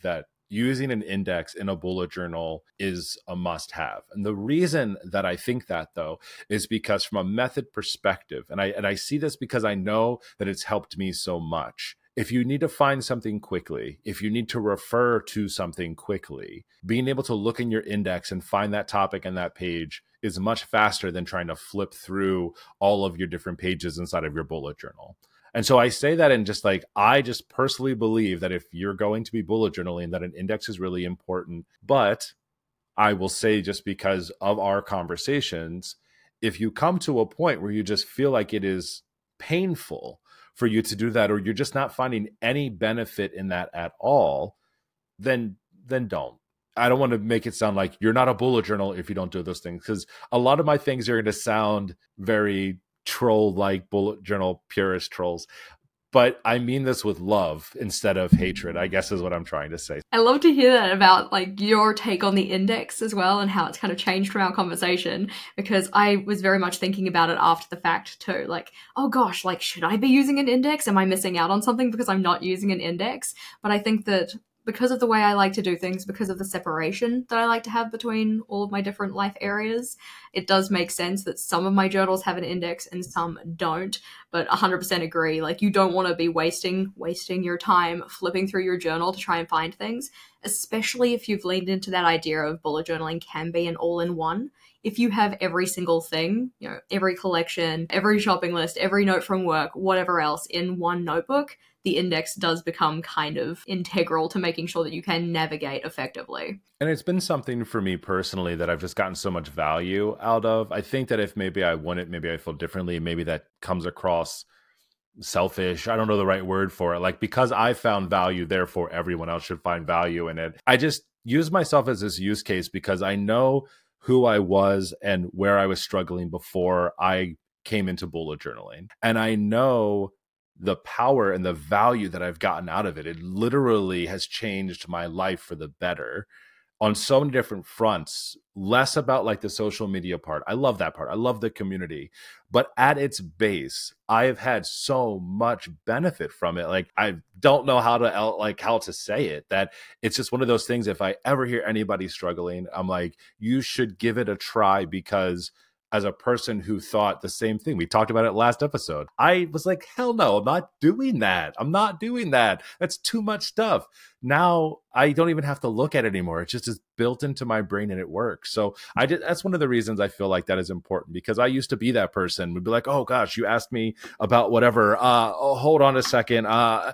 using an index in a bullet journal is a must have. And the reason that I think that, though, is because from a method perspective, and I see this because I know that it's helped me so much. If you need to find something quickly, if you need to refer to something quickly, being able to look in your index and find that topic and that page is much faster than trying to flip through all of your different pages inside of your bullet journal. And so I say that in just like, I just personally believe that if you're going to be bullet journaling, that an index is really important. But I will say, just because of our conversations, if you come to a point where you just feel like it is painful for you to do that, or you're just not finding any benefit in that at all, then don't. I don't want to make it sound like you're not a bullet journal if you don't do those things, because a lot of my things are going to sound very troll-like bullet journal purist trolls. But I mean this with love instead of hatred, I guess is what I'm trying to say. I love to hear that about like your take on the index as well and how it's kind of changed from our conversation, because I was very much thinking about it after the fact too. Like, oh gosh, like, should I be using an index? Am I missing out on something because I'm not using an index? But I think that because of the way I like to do things, because of the separation that I like to have between all of my different life areas, it does make sense that some of my journals have an index and some don't. But 100% agree, like, you don't want to be wasting your time flipping through your journal to try and find things, especially if you've leaned into that idea of bullet journaling can be an all-in-one. If you have every single thing, you know, every collection, every shopping list, every note from work, whatever else in one notebook, the index does become kind of integral to making sure that you can navigate effectively. And it's been something for me personally that I've just gotten so much value out of. I think that if maybe I wouldn't, maybe I feel differently, maybe that comes across selfish. I don't know the right word for it. Like, because I found value, therefore everyone else should find value in it. I just use myself as this use case because I know who I was and where I was struggling before I came into bullet journaling. And I know the power and the value that I've gotten out of it. It literally has changed my life for the better on so many different fronts. Less about like the social media part. I love that part. I love the community. But at its base, I have had so much benefit from it. Like, I don't know how to say it, that it's just one of those things. If I ever hear anybody struggling, I'm like, you should give it a try, because as a person who thought the same thing, we talked about it last episode, I was like, hell no, I'm not doing that. I'm not doing that. That's too much stuff. Now I don't even have to look at it anymore. It just is built into my brain and it works. So that's one of the reasons I feel like that is important, because I used to be that person, would be like, oh gosh, you asked me about whatever. Oh, hold on a second.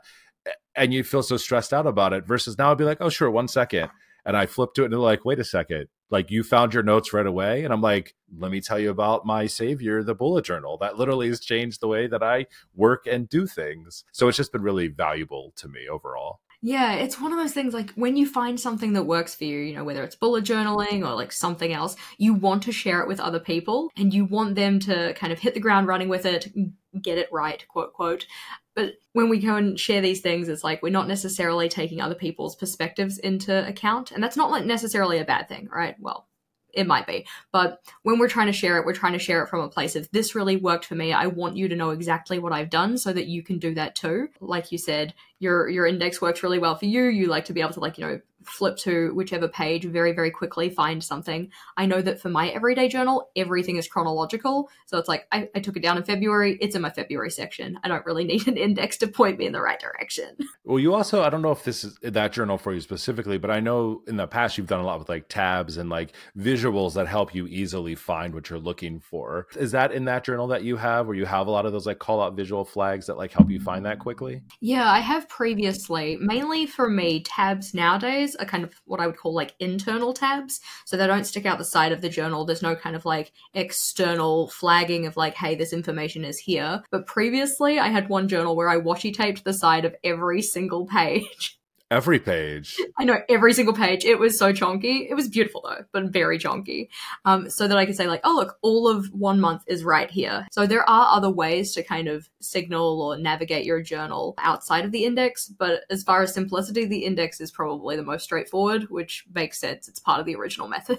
And you feel so stressed out about it, versus now I'd be like, oh, sure, 1 second. And I flip to it and they're like, wait a second, like, you found your notes right away. And I'm like, let me tell you about my savior, the bullet journal. That literally has changed the way that I work and do things. So it's just been really valuable to me overall. Yeah, it's one of those things, like, when you find something that works for you, you know, whether it's bullet journaling or like something else, you want to share it with other people and you want them to kind of hit the ground running with it, get it right, quote, quote. But when we go and share these things, it's like we're not necessarily taking other people's perspectives into account. And that's not like necessarily a bad thing, right? Well, it might be. But when we're trying to share it, we're trying to share it from a place of, this really worked for me. I want you to know exactly what I've done so that you can do that too. Like you said, your index works really well for you. You like to be able to, like, you know, flip to whichever page very, very quickly, find something. I know that for my everyday journal, everything is chronological. So it's like, I took it down in February. It's in my February section. I don't really need an index to point me in the right direction. Well, you also, I don't know if this is that journal for you specifically, but I know in the past you've done a lot with like tabs and like visuals that help you easily find what you're looking for. Is that in that journal that you have, where you have a lot of those like call out visual flags that like help you find that quickly? Yeah, I have previously. Mainly for me, tabs nowadays are kind of what I would call like internal tabs. So they don't stick out the side of the journal. There's no kind of like external flagging of like, hey, this information is here. But previously I had one journal where I washi taped the side of every single page. Every page. I know, every single page. It was so chonky. It was beautiful though, but very chonky. So that I could say like, oh look, all of 1 month is right here. So there are other ways to kind of signal or navigate your journal outside of the index. But as far as simplicity, the index is probably the most straightforward, which makes sense. It's part of the original method.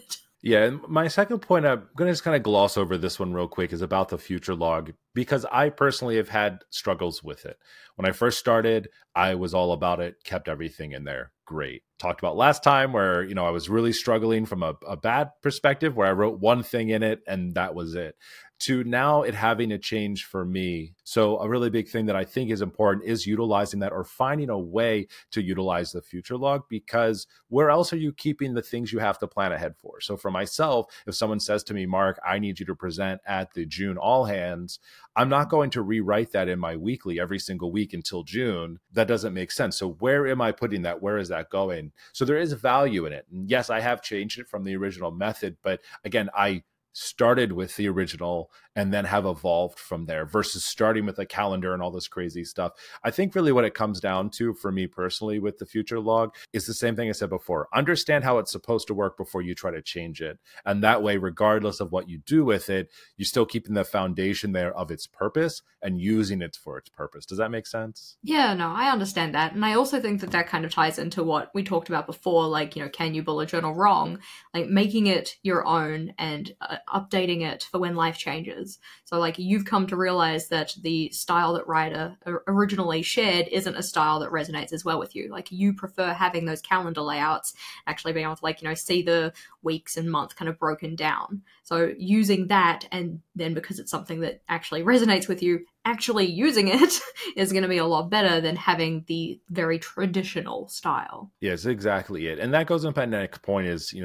Yeah, and my second point, I'm going to just kind of gloss over this one real quick, is about the future log because I personally have had struggles with it. When I first started, I was all about it, kept everything in there. Great. Talked about last time where, I was really struggling from a bad perspective where I wrote one thing in it and that was it. To now it having a change for me. So a really big thing that I think is important is utilizing that or finding a way to utilize the future log, because where else are you keeping the things you have to plan ahead for? So for myself, if someone says to me, Mark, I need you to present at the June all hands, I'm not going to rewrite that in my weekly every single week until June. That doesn't make sense. So where am I putting that? Where is that going? So there is value in it. And yes, I have changed it from the original method, but again, I started with the original and then have evolved from there versus starting with a calendar and all this crazy stuff. I think really what it comes down to for me personally with the future log is the same thing I said before. Understand how it's supposed to work before you try to change it. And that way, regardless of what you do with it, you're still keeping the foundation there of its purpose and using it for its purpose. Does that make sense? Yeah, no, I understand that. And I also think that that kind of ties into what we talked about before, like, can you bullet journal wrong? Like making it your own and updating it for when life changes. So like you've come to realize that the style that Ryder originally shared isn't a style that resonates as well with you. Like you prefer having those calendar layouts, actually being able to like, see the weeks and months kind of broken down. So using that, and then because it's something that actually resonates with you, actually using it is going to be a lot better than having the very traditional style. Yes, exactly it. And that goes into my next point is,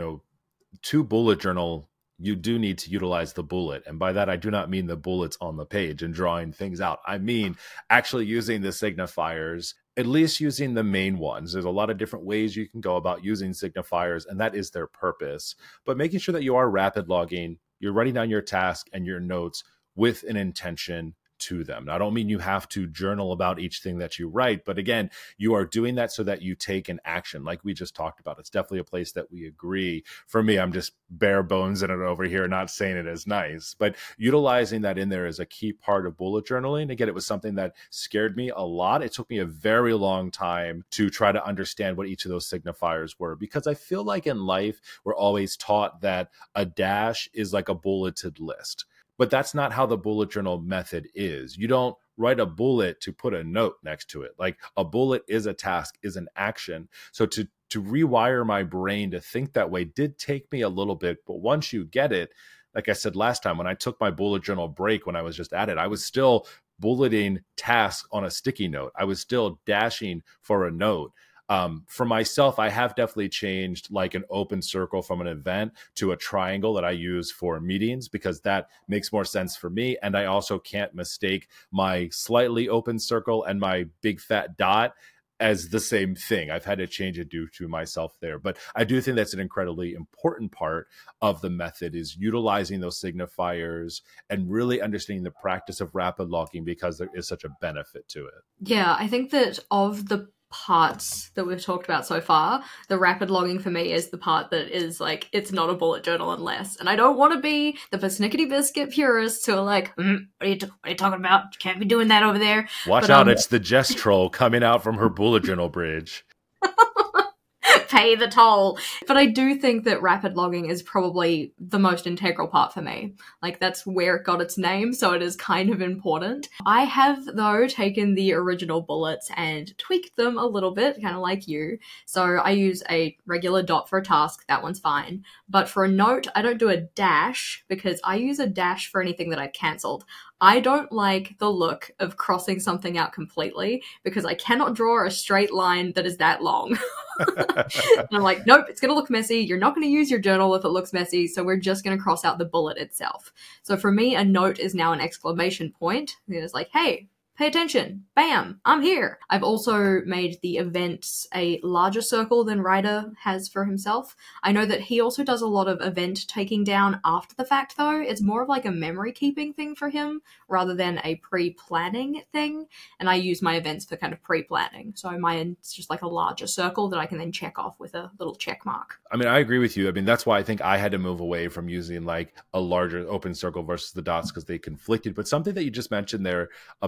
to bullet journal, you do need to utilize the bullet. And by that, I do not mean the bullets on the page and drawing things out. I mean actually using the signifiers, at least using the main ones. There's a lot of different ways you can go about using signifiers, and that is their purpose. But making sure that you are rapid logging, you're writing down your task and your notes with an intention to them. Now, I don't mean you have to journal about each thing that you write, but again, you are doing that so that you take an action like we just talked about. It's definitely a place that we agree. For me, I'm just bare bones in it over here, not saying it as nice, but utilizing that in there is a key part of bullet journaling. Again, it was something that scared me a lot. It took me a very long time to try to understand what each of those signifiers were, because I feel like in life, we're always taught that a dash is like a bulleted list. But that's not how the bullet journal method is. You don't write a bullet to put a note next to it. Like a bullet is a task, is an action. So to rewire my brain to think that way did take me a little bit. But once you get it, like I said last time, when I took my bullet journal break, when I was just at it, I was still bulleting tasks on a sticky note. I was still dashing for a note. For myself, I have definitely changed like an open circle from an event to a triangle that I use for meetings, because that makes more sense for me. And I also can't mistake my slightly open circle and my big fat dot as the same thing. I've had to change it due to myself there. But I do think that's an incredibly important part of the method, is utilizing those signifiers and really understanding the practice of rapid logging, because there is such a benefit to it. Yeah, I think that of the parts that we've talked about so far, the rapid logging for me is the part that is like, it's not a bullet journal unless. And I don't want to be the persnickety biscuit purists who are like, what are you talking about? You can't be doing that over there. Watch out, it's the Jess troll coming out from her bullet journal bridge. Pay the toll. But I do think that rapid logging is probably the most integral part for me. Like that's where it got its name, so it is kind of important. I have, though, taken the original bullets and tweaked them a little bit, kind of like you. So I use a regular dot for a task, that one's fine. But for a note, I don't do a dash, because I use a dash for anything that I've cancelled. I don't like the look of crossing something out completely, because I cannot draw a straight line that is that long. And I'm like, nope, it's going to look messy. You're not going to use your journal if it looks messy, so we're just going to cross out the bullet itself. So for me, a note is now an exclamation point. It's like, hey, pay attention. Bam, I'm here. I've also made the events a larger circle than Ryder has for himself. I know that he also does a lot of event taking down after the fact, though. It's more of like a memory keeping thing for him rather than a pre-planning thing. And I use my events for kind of pre-planning. So mine's just like a larger circle that I can then check off with a little check mark. I mean, I agree with you. I mean, that's why I think I had to move away from using like a larger open circle versus the dots, because they conflicted. But something that you just mentioned there about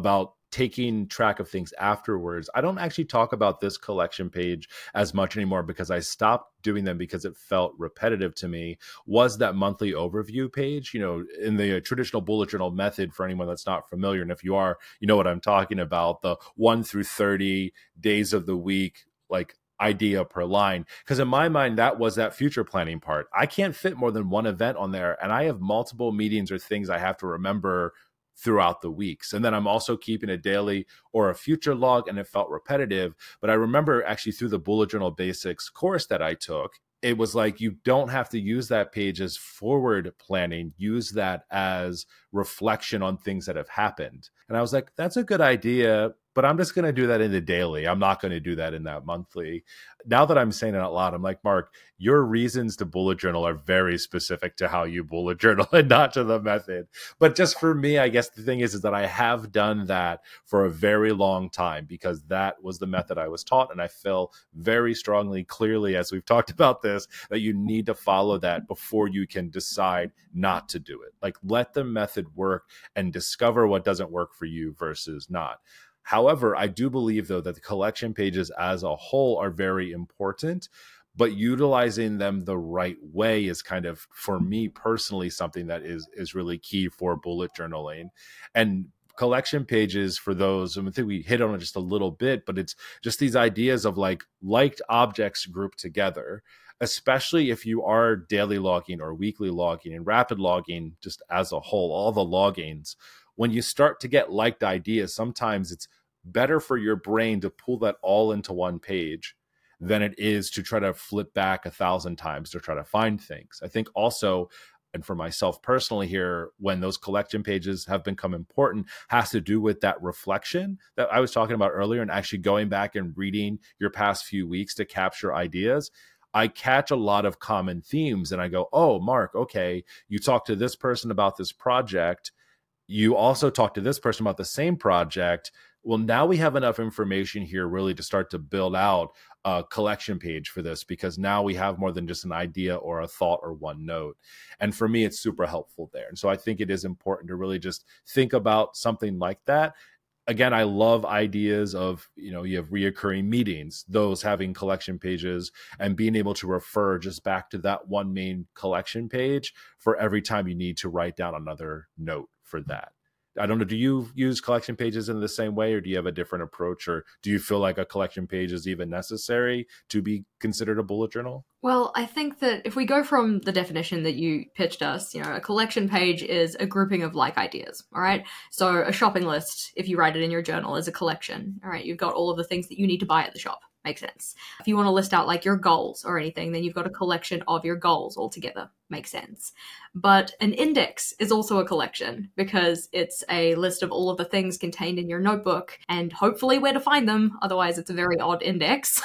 taking track of things afterwards. I don't actually talk about this collection page as much anymore because I stopped doing them because it felt repetitive to me. Was that monthly overview page, in the traditional bullet journal method, for anyone that's not familiar, and if you are, you know what I'm talking about, the 1 through 30 days of the week, like idea per line. Because in my mind, that was that future planning part. I can't fit more than one event on there, and I have multiple meetings or things I have to remember throughout the weeks. And then I'm also keeping a daily or a future log, and it felt repetitive. But I remember actually through the bullet journal basics course that I took, it was like, you don't have to use that page as forward planning, use that as reflection on things that have happened. And I was like, that's a good idea, but I'm just going to do that in the daily. I'm not going to do that in that monthly. Now that I'm saying it out loud, I'm like, Mark, your reasons to bullet journal are very specific to how you bullet journal and not to the method. But just for me, I guess the thing is that I have done that for a very long time because that was the method I was taught. And I feel very strongly, clearly, as we've talked about this, that you need to follow that before you can decide not to do it. Like, let the method work and discover what doesn't work for you versus not. However, I do believe, though, that the collection pages as a whole are very important, but utilizing them the right way is kind of, for me personally, something that is really key for bullet journaling. And collection pages, for those, I think we hit on it just a little bit, but it's just these ideas of like liked objects grouped together, especially if you are daily logging or weekly logging and rapid logging just as a whole, all the loggings. When you start to get liked ideas, sometimes it's better for your brain to pull that all into one page than it is to try to flip back 1,000 times to try to find things. I think also, and for myself personally here, when those collection pages have become important, has to do with that reflection that I was talking about earlier, and actually going back and reading your past few weeks to capture ideas. I catch a lot of common themes and I go, oh, Mark, okay, you talked to this person about this project. You also talked to this person about the same project. Well, now we have enough information here really to start to build out a collection page for this, because now we have more than just an idea or a thought or one note. And for me, it's super helpful there. And so I think it is important to really just think about something like that. Again, I love ideas of, you have reoccurring meetings, those having collection pages and being able to refer just back to that one main collection page for every time you need to write down another note for that. I don't know, do you use collection pages in the same way, or do you have a different approach, or do you feel like a collection page is even necessary to be considered a bullet journal? Well, I think that if we go from the definition that you pitched us, a collection page is a grouping of like ideas, all right? So a shopping list, if you write it in your journal, is a collection, all right? You've got all of the things that you need to buy at the shop. Makes sense. If you want to list out like your goals or anything, then you've got a collection of your goals all together. Makes sense. But an index is also a collection because it's a list of all of the things contained in your notebook and hopefully where to find them. Otherwise, it's a very odd index.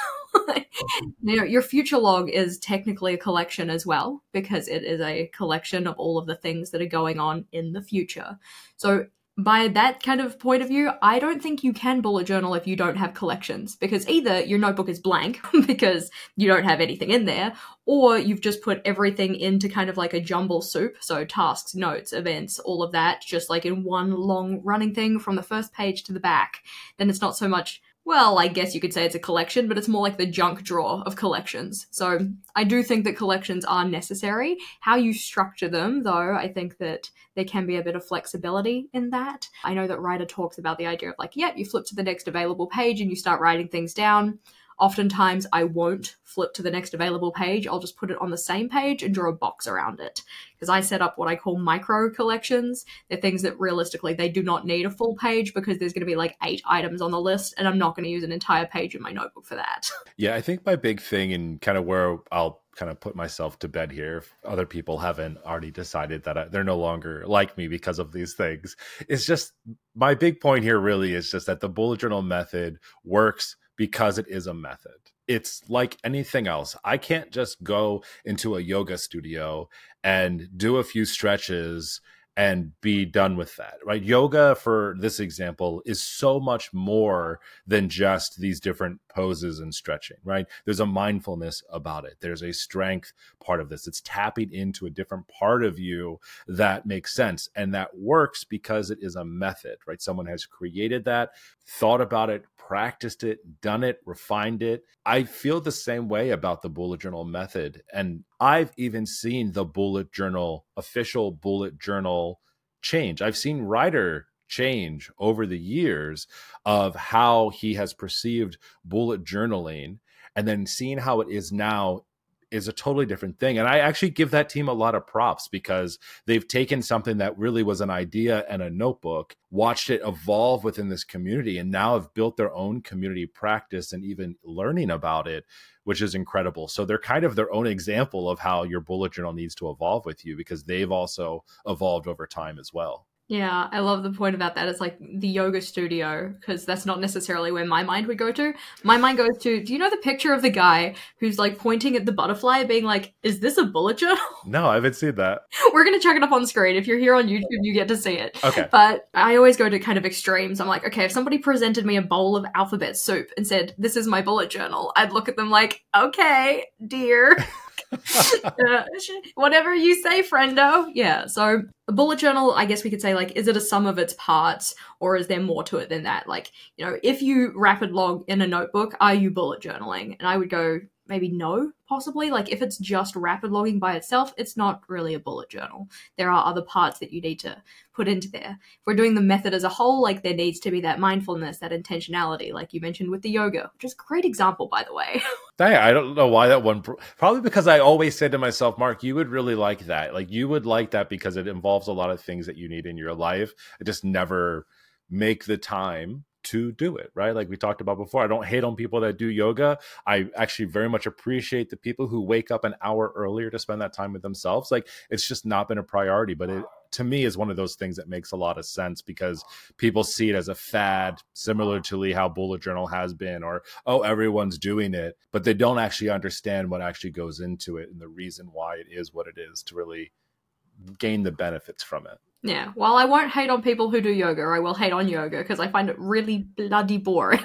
Your future log is technically a collection as well because it is a collection of all of the things that are going on in the future. So by that kind of point of view, I don't think you can bullet journal if you don't have collections, because either your notebook is blank because you don't have anything in there, or you've just put everything into kind of like a jumble soup. So tasks, notes, events, all of that, just like in one long running thing from the first page to the back. Then it's not so much, well, I guess you could say it's a collection, but it's more like the junk drawer of collections. So I do think that collections are necessary. How you structure them, though, I think that there can be a bit of flexibility in that. I know that Ryder talks about the idea of like, you flip to the next available page and you start writing things down. Oftentimes, I won't flip to the next available page. I'll just put it on the same page and draw a box around it. Because I set up what I call micro collections. They're things that realistically, they do not need a full page because there's going to be like 8 items on the list and I'm not going to use an entire page in my notebook for that. Yeah, I think my big thing, and kind of where I'll kind of put myself to bed here, if other people haven't already decided that they're no longer like me because of these things, is just my big point here really is just that the bullet journal method works because it is a method. It's like anything else. I can't just go into a yoga studio and do a few stretches and be done with that, right? Yoga, for this example, is so much more than just these different poses and stretching, right? There's a mindfulness about it. There's a strength part of this. It's tapping into a different part of you that makes sense. And that works because it is a method, right? Someone has created that, thought about it, practiced it, done it, refined it. I feel the same way about the bullet journal method. And I've even seen the bullet journal, official bullet journal change. I've seen Ryder change over the years of how he has perceived bullet journaling, and then seeing how it is now is a totally different thing. And I actually give that team a lot of props because they've taken something that really was an idea and a notebook, watched it evolve within this community, and now have built their own community practice and even learning about it, which is incredible. So they're kind of their own example of how your bullet journal needs to evolve with you, because they've also evolved over time as well. Yeah, I love the point about that. It's like the yoga studio, because that's not necessarily where my mind would go to. My mind goes to, do you know the picture of the guy who's like pointing at the butterfly being like, is this a bullet journal? No, I haven't seen that. We're going to check it up on the screen. If you're here on YouTube, you get to see it. Okay. But I always go to kind of extremes. I'm like, okay, if somebody presented me a bowl of alphabet soup and said, this is my bullet journal, I'd look at them like, okay, dear. Whatever you say, friendo. Yeah, so a bullet journal, I guess we could say, like, is it a sum of its parts, or is there more to it than that? Like, you know, if you rapid log in a notebook, are you bullet journaling? And I would go, maybe no, possibly. Like, if it's just rapid logging by itself, it's not really a bullet journal. There are other parts that you need to put into there. If we're doing the method as a whole, like, there needs to be that mindfulness, that intentionality, like you mentioned with the yoga, which is a great example, by the way. I don't know why that one, probably because I always said to myself, Mark, you would really like that. Like, you would like that because it involves a lot of things that you need in your life. I just never make the time to do it, right? Like we talked about before, I don't hate on people that do yoga. I actually very much appreciate the people who wake up an hour earlier to spend that time with themselves. Like, it's just not been a priority, but it, to me, is one of those things that makes a lot of sense because people see it as a fad, similar to how bullet journal has been, or, oh, everyone's doing it, but they don't actually understand what actually goes into it and the reason why it is what it is to really gain the benefits from it. Yeah, while I won't hate on people who do yoga, I will hate on yoga because I find it really bloody boring.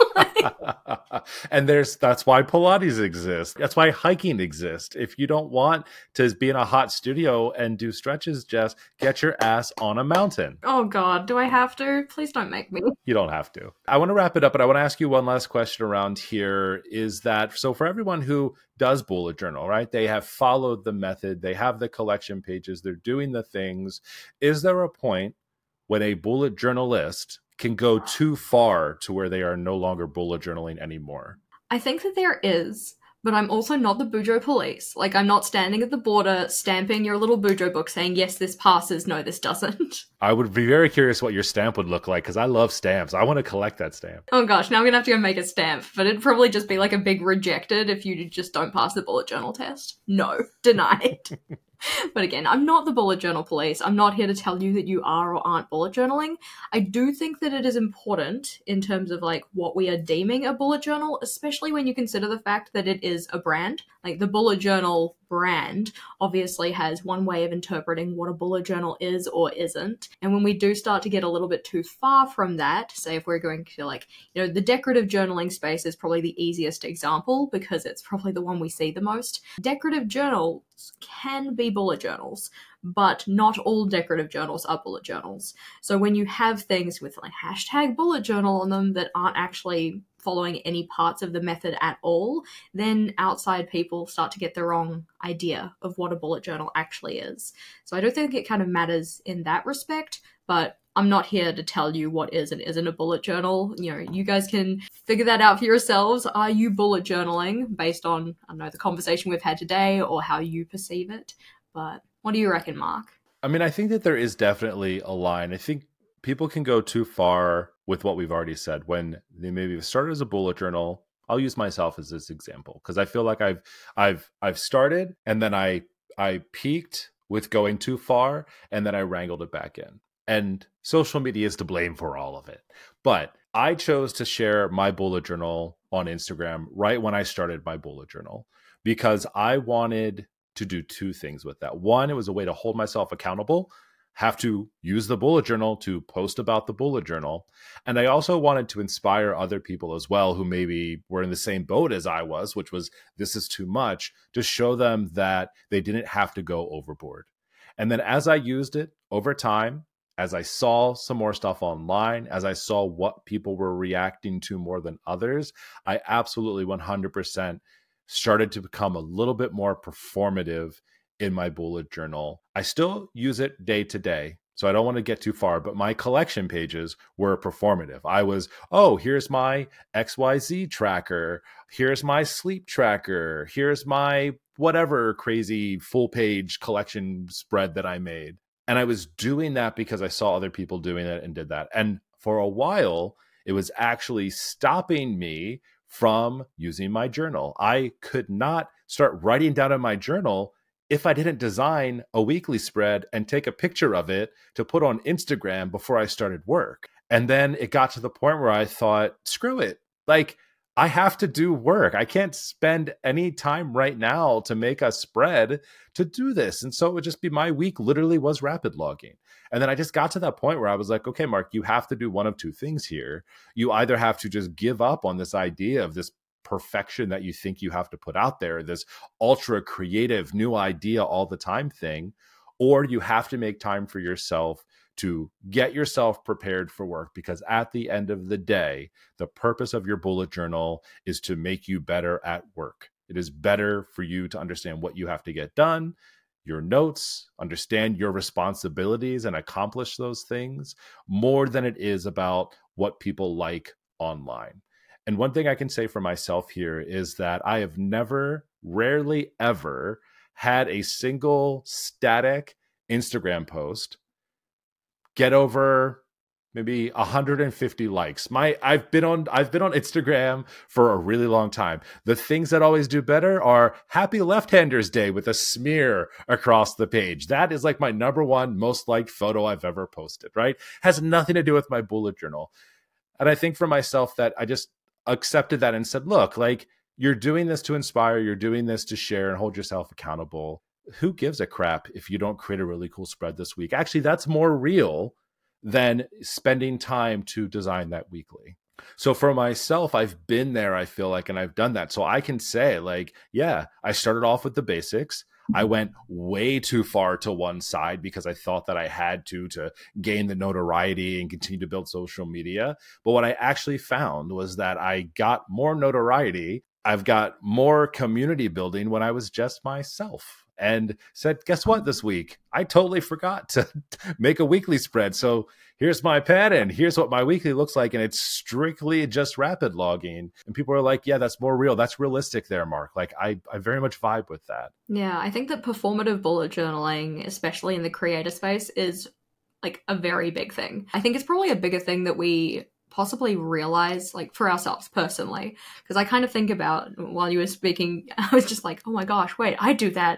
And that's why Pilates exists. That's why hiking exists. If you don't want to be in a hot studio and do stretches, just get your ass on a mountain. Oh God, do I have to? Please don't make me. You don't have to. I want to wrap it up, but I want to ask you one last question around here is that, so for everyone who does bullet journal, right? They have followed the method. They have the collection pages. They're doing the things. Is there a point when a bullet journalist can go too far to where they are no longer bullet journaling anymore? I think that there is, but I'm also not the Bujo police. Like, I'm not standing at the border stamping your little Bujo book saying, yes, this passes, no, this doesn't. I would be very curious what your stamp would look like because I love stamps. I want to collect that stamp. Oh gosh, now I'm gonna have to go make a stamp, but it'd probably just be like a big rejected if you just don't pass the bullet journal test. No, denied. But again, I'm not the bullet journal police. I'm not here to tell you that you are or aren't bullet journaling. I do think that it is important in terms of like what we are deeming a bullet journal, especially when you consider the fact that it is a brand. Like the bullet journal brand obviously has one way of interpreting what a bullet journal is or isn't. And when we do start to get a little bit too far from that, say if we're going to like, you know, the decorative journaling space is probably the easiest example because it's probably the one we see the most. Decorative journals can be bullet journals, but not all decorative journals are bullet journals. So when you have things with like hashtag bullet journal on them that aren't actually following any parts of the method at all, then outside people start to get the wrong idea of what a bullet journal actually is. So I don't think it kind of matters in that respect, but I'm not here to tell you what is and isn't a bullet journal. You know, you guys can figure that out for yourselves. Are you bullet journaling based on, I don't know, the conversation we've had today or how you perceive it? But what do you reckon, Mark? I mean, I think that there is definitely a line. I think people can go too far with what we've already said when they maybe started as a bullet journal. I'll use myself as this example because I feel like I've started and then I peaked with going too far and then I wrangled it back in. And social media is to blame for all of it. But I chose to share my bullet journal on Instagram right when I started my bullet journal because I wanted to do two things with that. One, it was a way to hold myself accountable. have to use the bullet journal to post about the bullet journal. And I also wanted to inspire other people as well who maybe were in the same boat as I was, which was this is too much, to show them that they didn't have to go overboard. And then as I used it over time, as I saw some more stuff online, as I saw what people were reacting to more than others, I absolutely 100% started to become a little bit more performative in my bullet journal. I still use it day to day, so I don't want to get too far, but my collection pages were performative. I was, oh, here's my XYZ tracker. Here's my sleep tracker. Here's my whatever crazy full page collection spread that I made. And I was doing that because I saw other people doing it and did that. And for a while, it was actually stopping me from using my journal. I could not start writing down in my journal if I didn't design a weekly spread and take a picture of it to put on Instagram before I started work. And then it got to the point where I thought, screw it. Like, I have to do work. I can't spend any time right now to make a spread to do this. And so it would just be my week literally was rapid logging. And then I just got to that point where I was like, okay, Mark, you have to do one of two things here. You either have to just give up on this idea of this perfection that you think you have to put out there, this ultra creative new idea all the time thing, or you have to make time for yourself to get yourself prepared for work. Because at the end of the day, the purpose of your bullet journal is to make you better at work. It is better for you to understand what you have to get done, your notes, understand your responsibilities and accomplish those things more than it is about what people like online. And one thing I can say for myself here is that I have never, rarely ever had a single static Instagram post get over maybe 150 likes. I've been on Instagram for a really long time. The things that always do better are Happy Left-Handers Day with a smear across the page. That is like my number one most liked photo I've ever posted, right? Has nothing to do with my bullet journal. And I think for myself that I just accepted that and said, look, like, you're doing this to inspire, you're doing this to share and hold yourself accountable. Who gives a crap if you don't create a really cool spread this week? Actually, that's more real than spending time to design that weekly. So for myself, I've been there, I feel like, and I've done that. So I can say, like, yeah, I started off with the basics. I went way too far to one side because I thought that I had to gain the notoriety and continue to build social media. But what I actually found was that I got more notoriety. I've got more community building when I was just myself. And said, guess what, this week? I totally forgot to make a weekly spread. So here's my pen and here's what my weekly looks like. And it's strictly just rapid logging. And people are like, yeah, that's more real. That's realistic there, Mark. Like, I very much vibe with that. Yeah, I think that performative bullet journaling, especially in the creator space, is like a very big thing. I think it's probably a bigger thing that we possibly realize, like, for ourselves personally, because I kind of think about, while you were speaking, I was just like, oh my gosh, wait, I do that.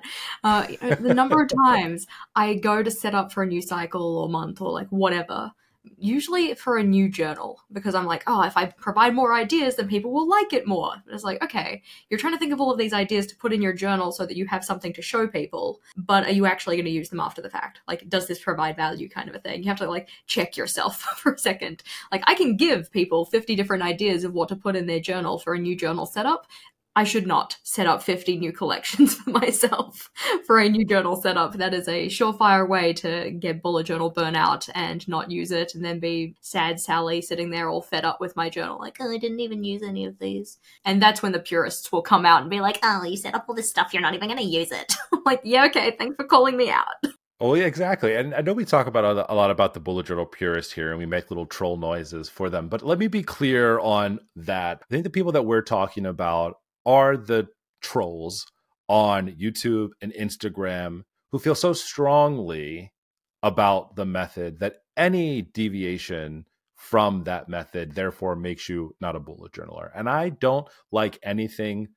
The number of times I go to set up for a new cycle or month or like whatever, usually for a new journal, because I'm like, oh, if I provide more ideas, then people will like it more. And it's like, okay, you're trying to think of all of these ideas to put in your journal so that you have something to show people, but are you actually going to use them after the fact? Like, does this provide value, kind of a thing? You have to like check yourself for a second. Like, I can give people 50 different ideas of what to put in their journal for a new journal setup. I should not set up 50 new collections for myself for a new journal setup. That is a surefire way to get bullet journal burnout and not use it, and then be sad Sally sitting there all fed up with my journal, like, oh, I didn't even use any of these. And that's when the purists will come out and be like, oh, you set up all this stuff, you're not even going to use it. I'm like, yeah, okay, thanks for calling me out. Oh, yeah, exactly. And I know we talk about a lot about the bullet journal purist here, and we make little troll noises for them. But let me be clear on that. I think the people that we're talking about are the trolls on YouTube and Instagram who feel so strongly about the method that any deviation from that method therefore makes you not a bullet journaler. And I don't like anything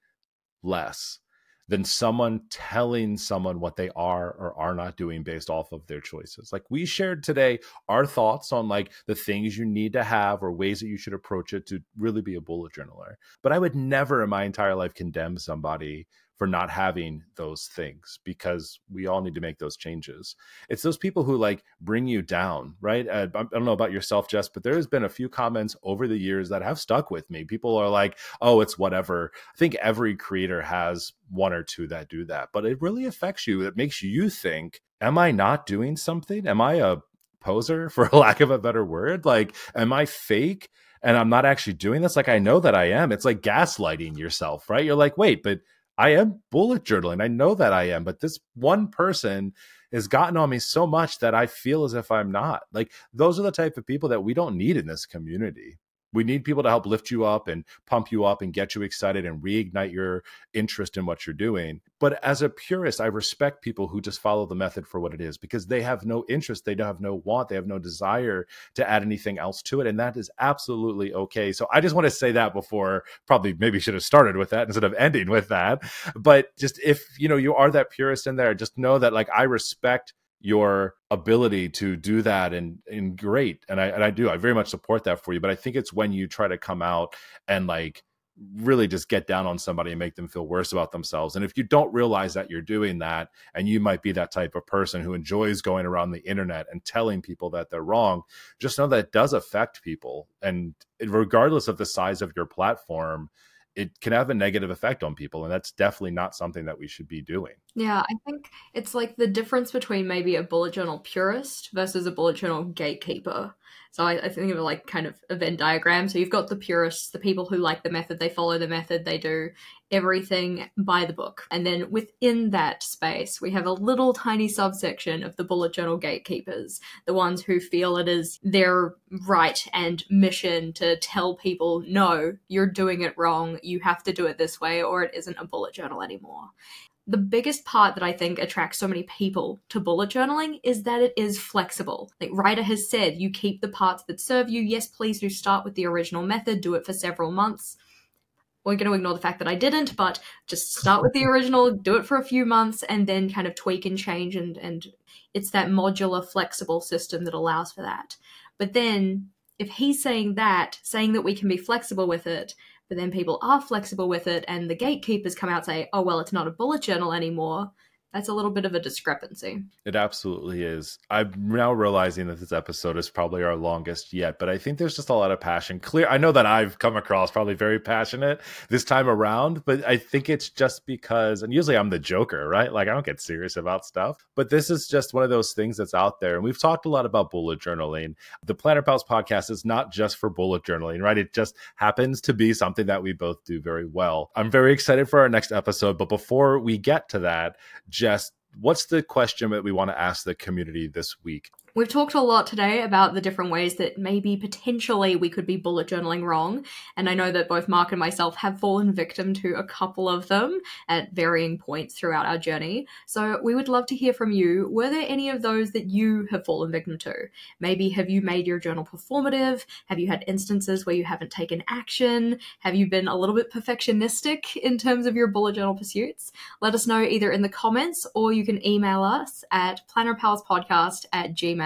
less than someone telling someone what they are or are not doing based off of their choices. Like, we shared today our thoughts on like the things you need to have or ways that you should approach it to really be a bullet journaler. But I would never in my entire life condemn somebody for not having those things, because we all need to make those changes. It's those people who like bring you down, right? I don't know about yourself, Jess, but there's been a few comments over the years that have stuck with me. People are like, oh, it's whatever. I think every creator has one or two that do that, but it really affects you. It makes you think, am I not doing something? Am I a poser, for lack of a better word? Like, am I fake and I'm not actually doing this? Like, I know that I am. It's like gaslighting yourself, right? You're like, wait, but I am bullet journaling. I know that I am, but this one person has gotten on me so much that I feel as if I'm not. Like, those are the type of people that we don't need in this community. We need people to help lift you up and pump you up and get you excited and reignite your interest in what you're doing. But as a purist, I respect people who just follow the method for what it is, because they have no interest, they don't have no want, they have no desire to add anything else to it. And that is absolutely okay. So I just want to say that before, probably maybe should have started with that instead of ending with that. But just, if you are that purist in there, just know that like I respect your ability to do that, and great. And I very much support that for you. But I think it's when you try to come out and like really just get down on somebody and make them feel worse about themselves. And if you don't realize that you're doing that, and you might be that type of person who enjoys going around the internet and telling people that they're wrong, just know that it does affect people. And regardless of the size of your platform, it can have a negative effect on people. And that's definitely not something that we should be doing. Yeah, I think it's like the difference between maybe a bullet journal purist versus a bullet journal gatekeeper. So I think of it like kind of a Venn diagram. So you've got the purists, the people who like the method, they follow the method, they do everything by the book. And then within that space, we have a little tiny subsection of the bullet journal gatekeepers, the ones who feel it is their right and mission to tell people, no, you're doing it wrong, you have to do it this way, or it isn't a bullet journal anymore. The biggest part that I think attracts so many people to bullet journaling is that it is flexible. Like Ryder has said, you keep the parts that serve you. Yes, please do start with the original method, do it for several months. We're going to ignore the fact that I didn't, but just start with the original, do it for a few months, and then kind of tweak and change. And it's that modular, flexible system that allows for that. But then if he's saying that we can be flexible with it, but then people are flexible with it, and the gatekeepers come out and say, oh, well, it's not a bullet journal anymore, that's a little bit of a discrepancy. It absolutely is. I'm now realizing that this episode is probably our longest yet, but I think there's just a lot of passion. I know that I've come across probably very passionate this time around, but I think it's just because, and usually I'm the joker, right? Like I don't get serious about stuff, but this is just one of those things that's out there. And we've talked a lot about bullet journaling. The Planner Pals podcast is not just for bullet journaling, right? It just happens to be something that we both do very well. I'm very excited for our next episode, but before we get to that, Jess, what's the question that we want to ask the community this week? We've talked a lot today about the different ways that maybe potentially we could be bullet journaling wrong. And I know that both Mark and myself have fallen victim to a couple of them at varying points throughout our journey. So we would love to hear from you. Were there any of those that you have fallen victim to? Maybe have you made your journal performative? Have you had instances where you haven't taken action? Have you been a little bit perfectionistic in terms of your bullet journal pursuits? Let us know either in the comments, or you can email us at plannerpalspodcast@gmail.com.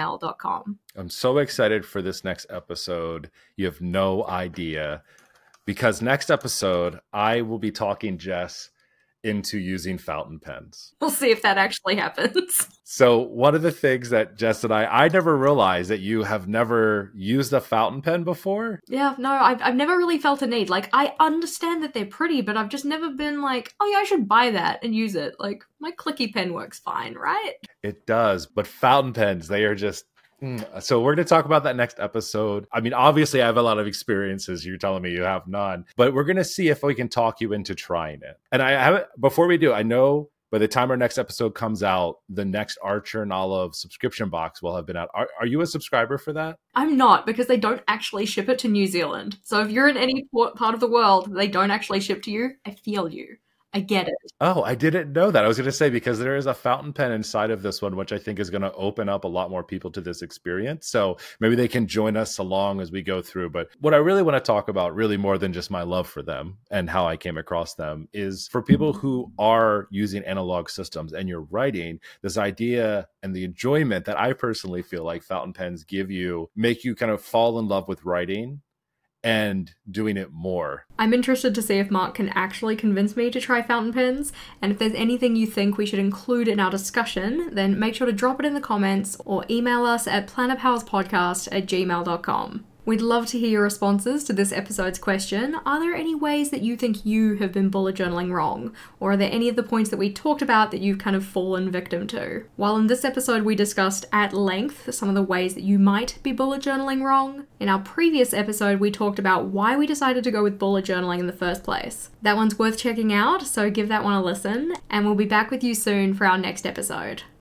I'm so excited for this next episode. You have no idea, because next episode, I will be talking Jess into using fountain pens. We'll see if that actually happens. So one of the things that Jess and I never realized that you have never used a fountain pen before. Yeah, no, I've never really felt a need. Like, I understand that they're pretty, but I've just never been like, oh yeah, I should buy that and use it. Like, my clicky pen works fine, right? It does, but fountain pens, they are just... So we're going to talk about that next episode. I mean, obviously I have a lot of experiences. You're telling me you have none, but we're going to see if we can talk you into trying it. And I haven't, before we do, I know by the time our next episode comes out, the next Archer and Olive subscription box will have been out. Are you a subscriber for that? I'm not, because they don't actually ship it to New Zealand. So if you're in any part of the world, they don't actually ship to you. I feel you. I get it. Oh, I didn't know that. I was going to say, because there is a fountain pen inside of this one, which I think is going to open up a lot more people to this experience. So maybe they can join us along as we go through. But what I really want to talk about, really more than just my love for them and how I came across them, is for people who are using analog systems and you're writing, this idea and the enjoyment that I personally feel like fountain pens give you, make you kind of fall in love with writing. and doing it more. I'm interested to see if Mark can actually convince me to try fountain pens, and if there's anything you think we should include in our discussion, then make sure to drop it in the comments or email us at planetpowspodcast@gmail.com. We'd love to hear your responses to this episode's question. Are there any ways that you think you have been bullet journaling wrong? Or are there any of the points that we talked about that you've kind of fallen victim to? While in this episode we discussed at length some of the ways that you might be bullet journaling wrong, in our previous episode we talked about why we decided to go with bullet journaling in the first place. That one's worth checking out, so give that one a listen, and we'll be back with you soon for our next episode.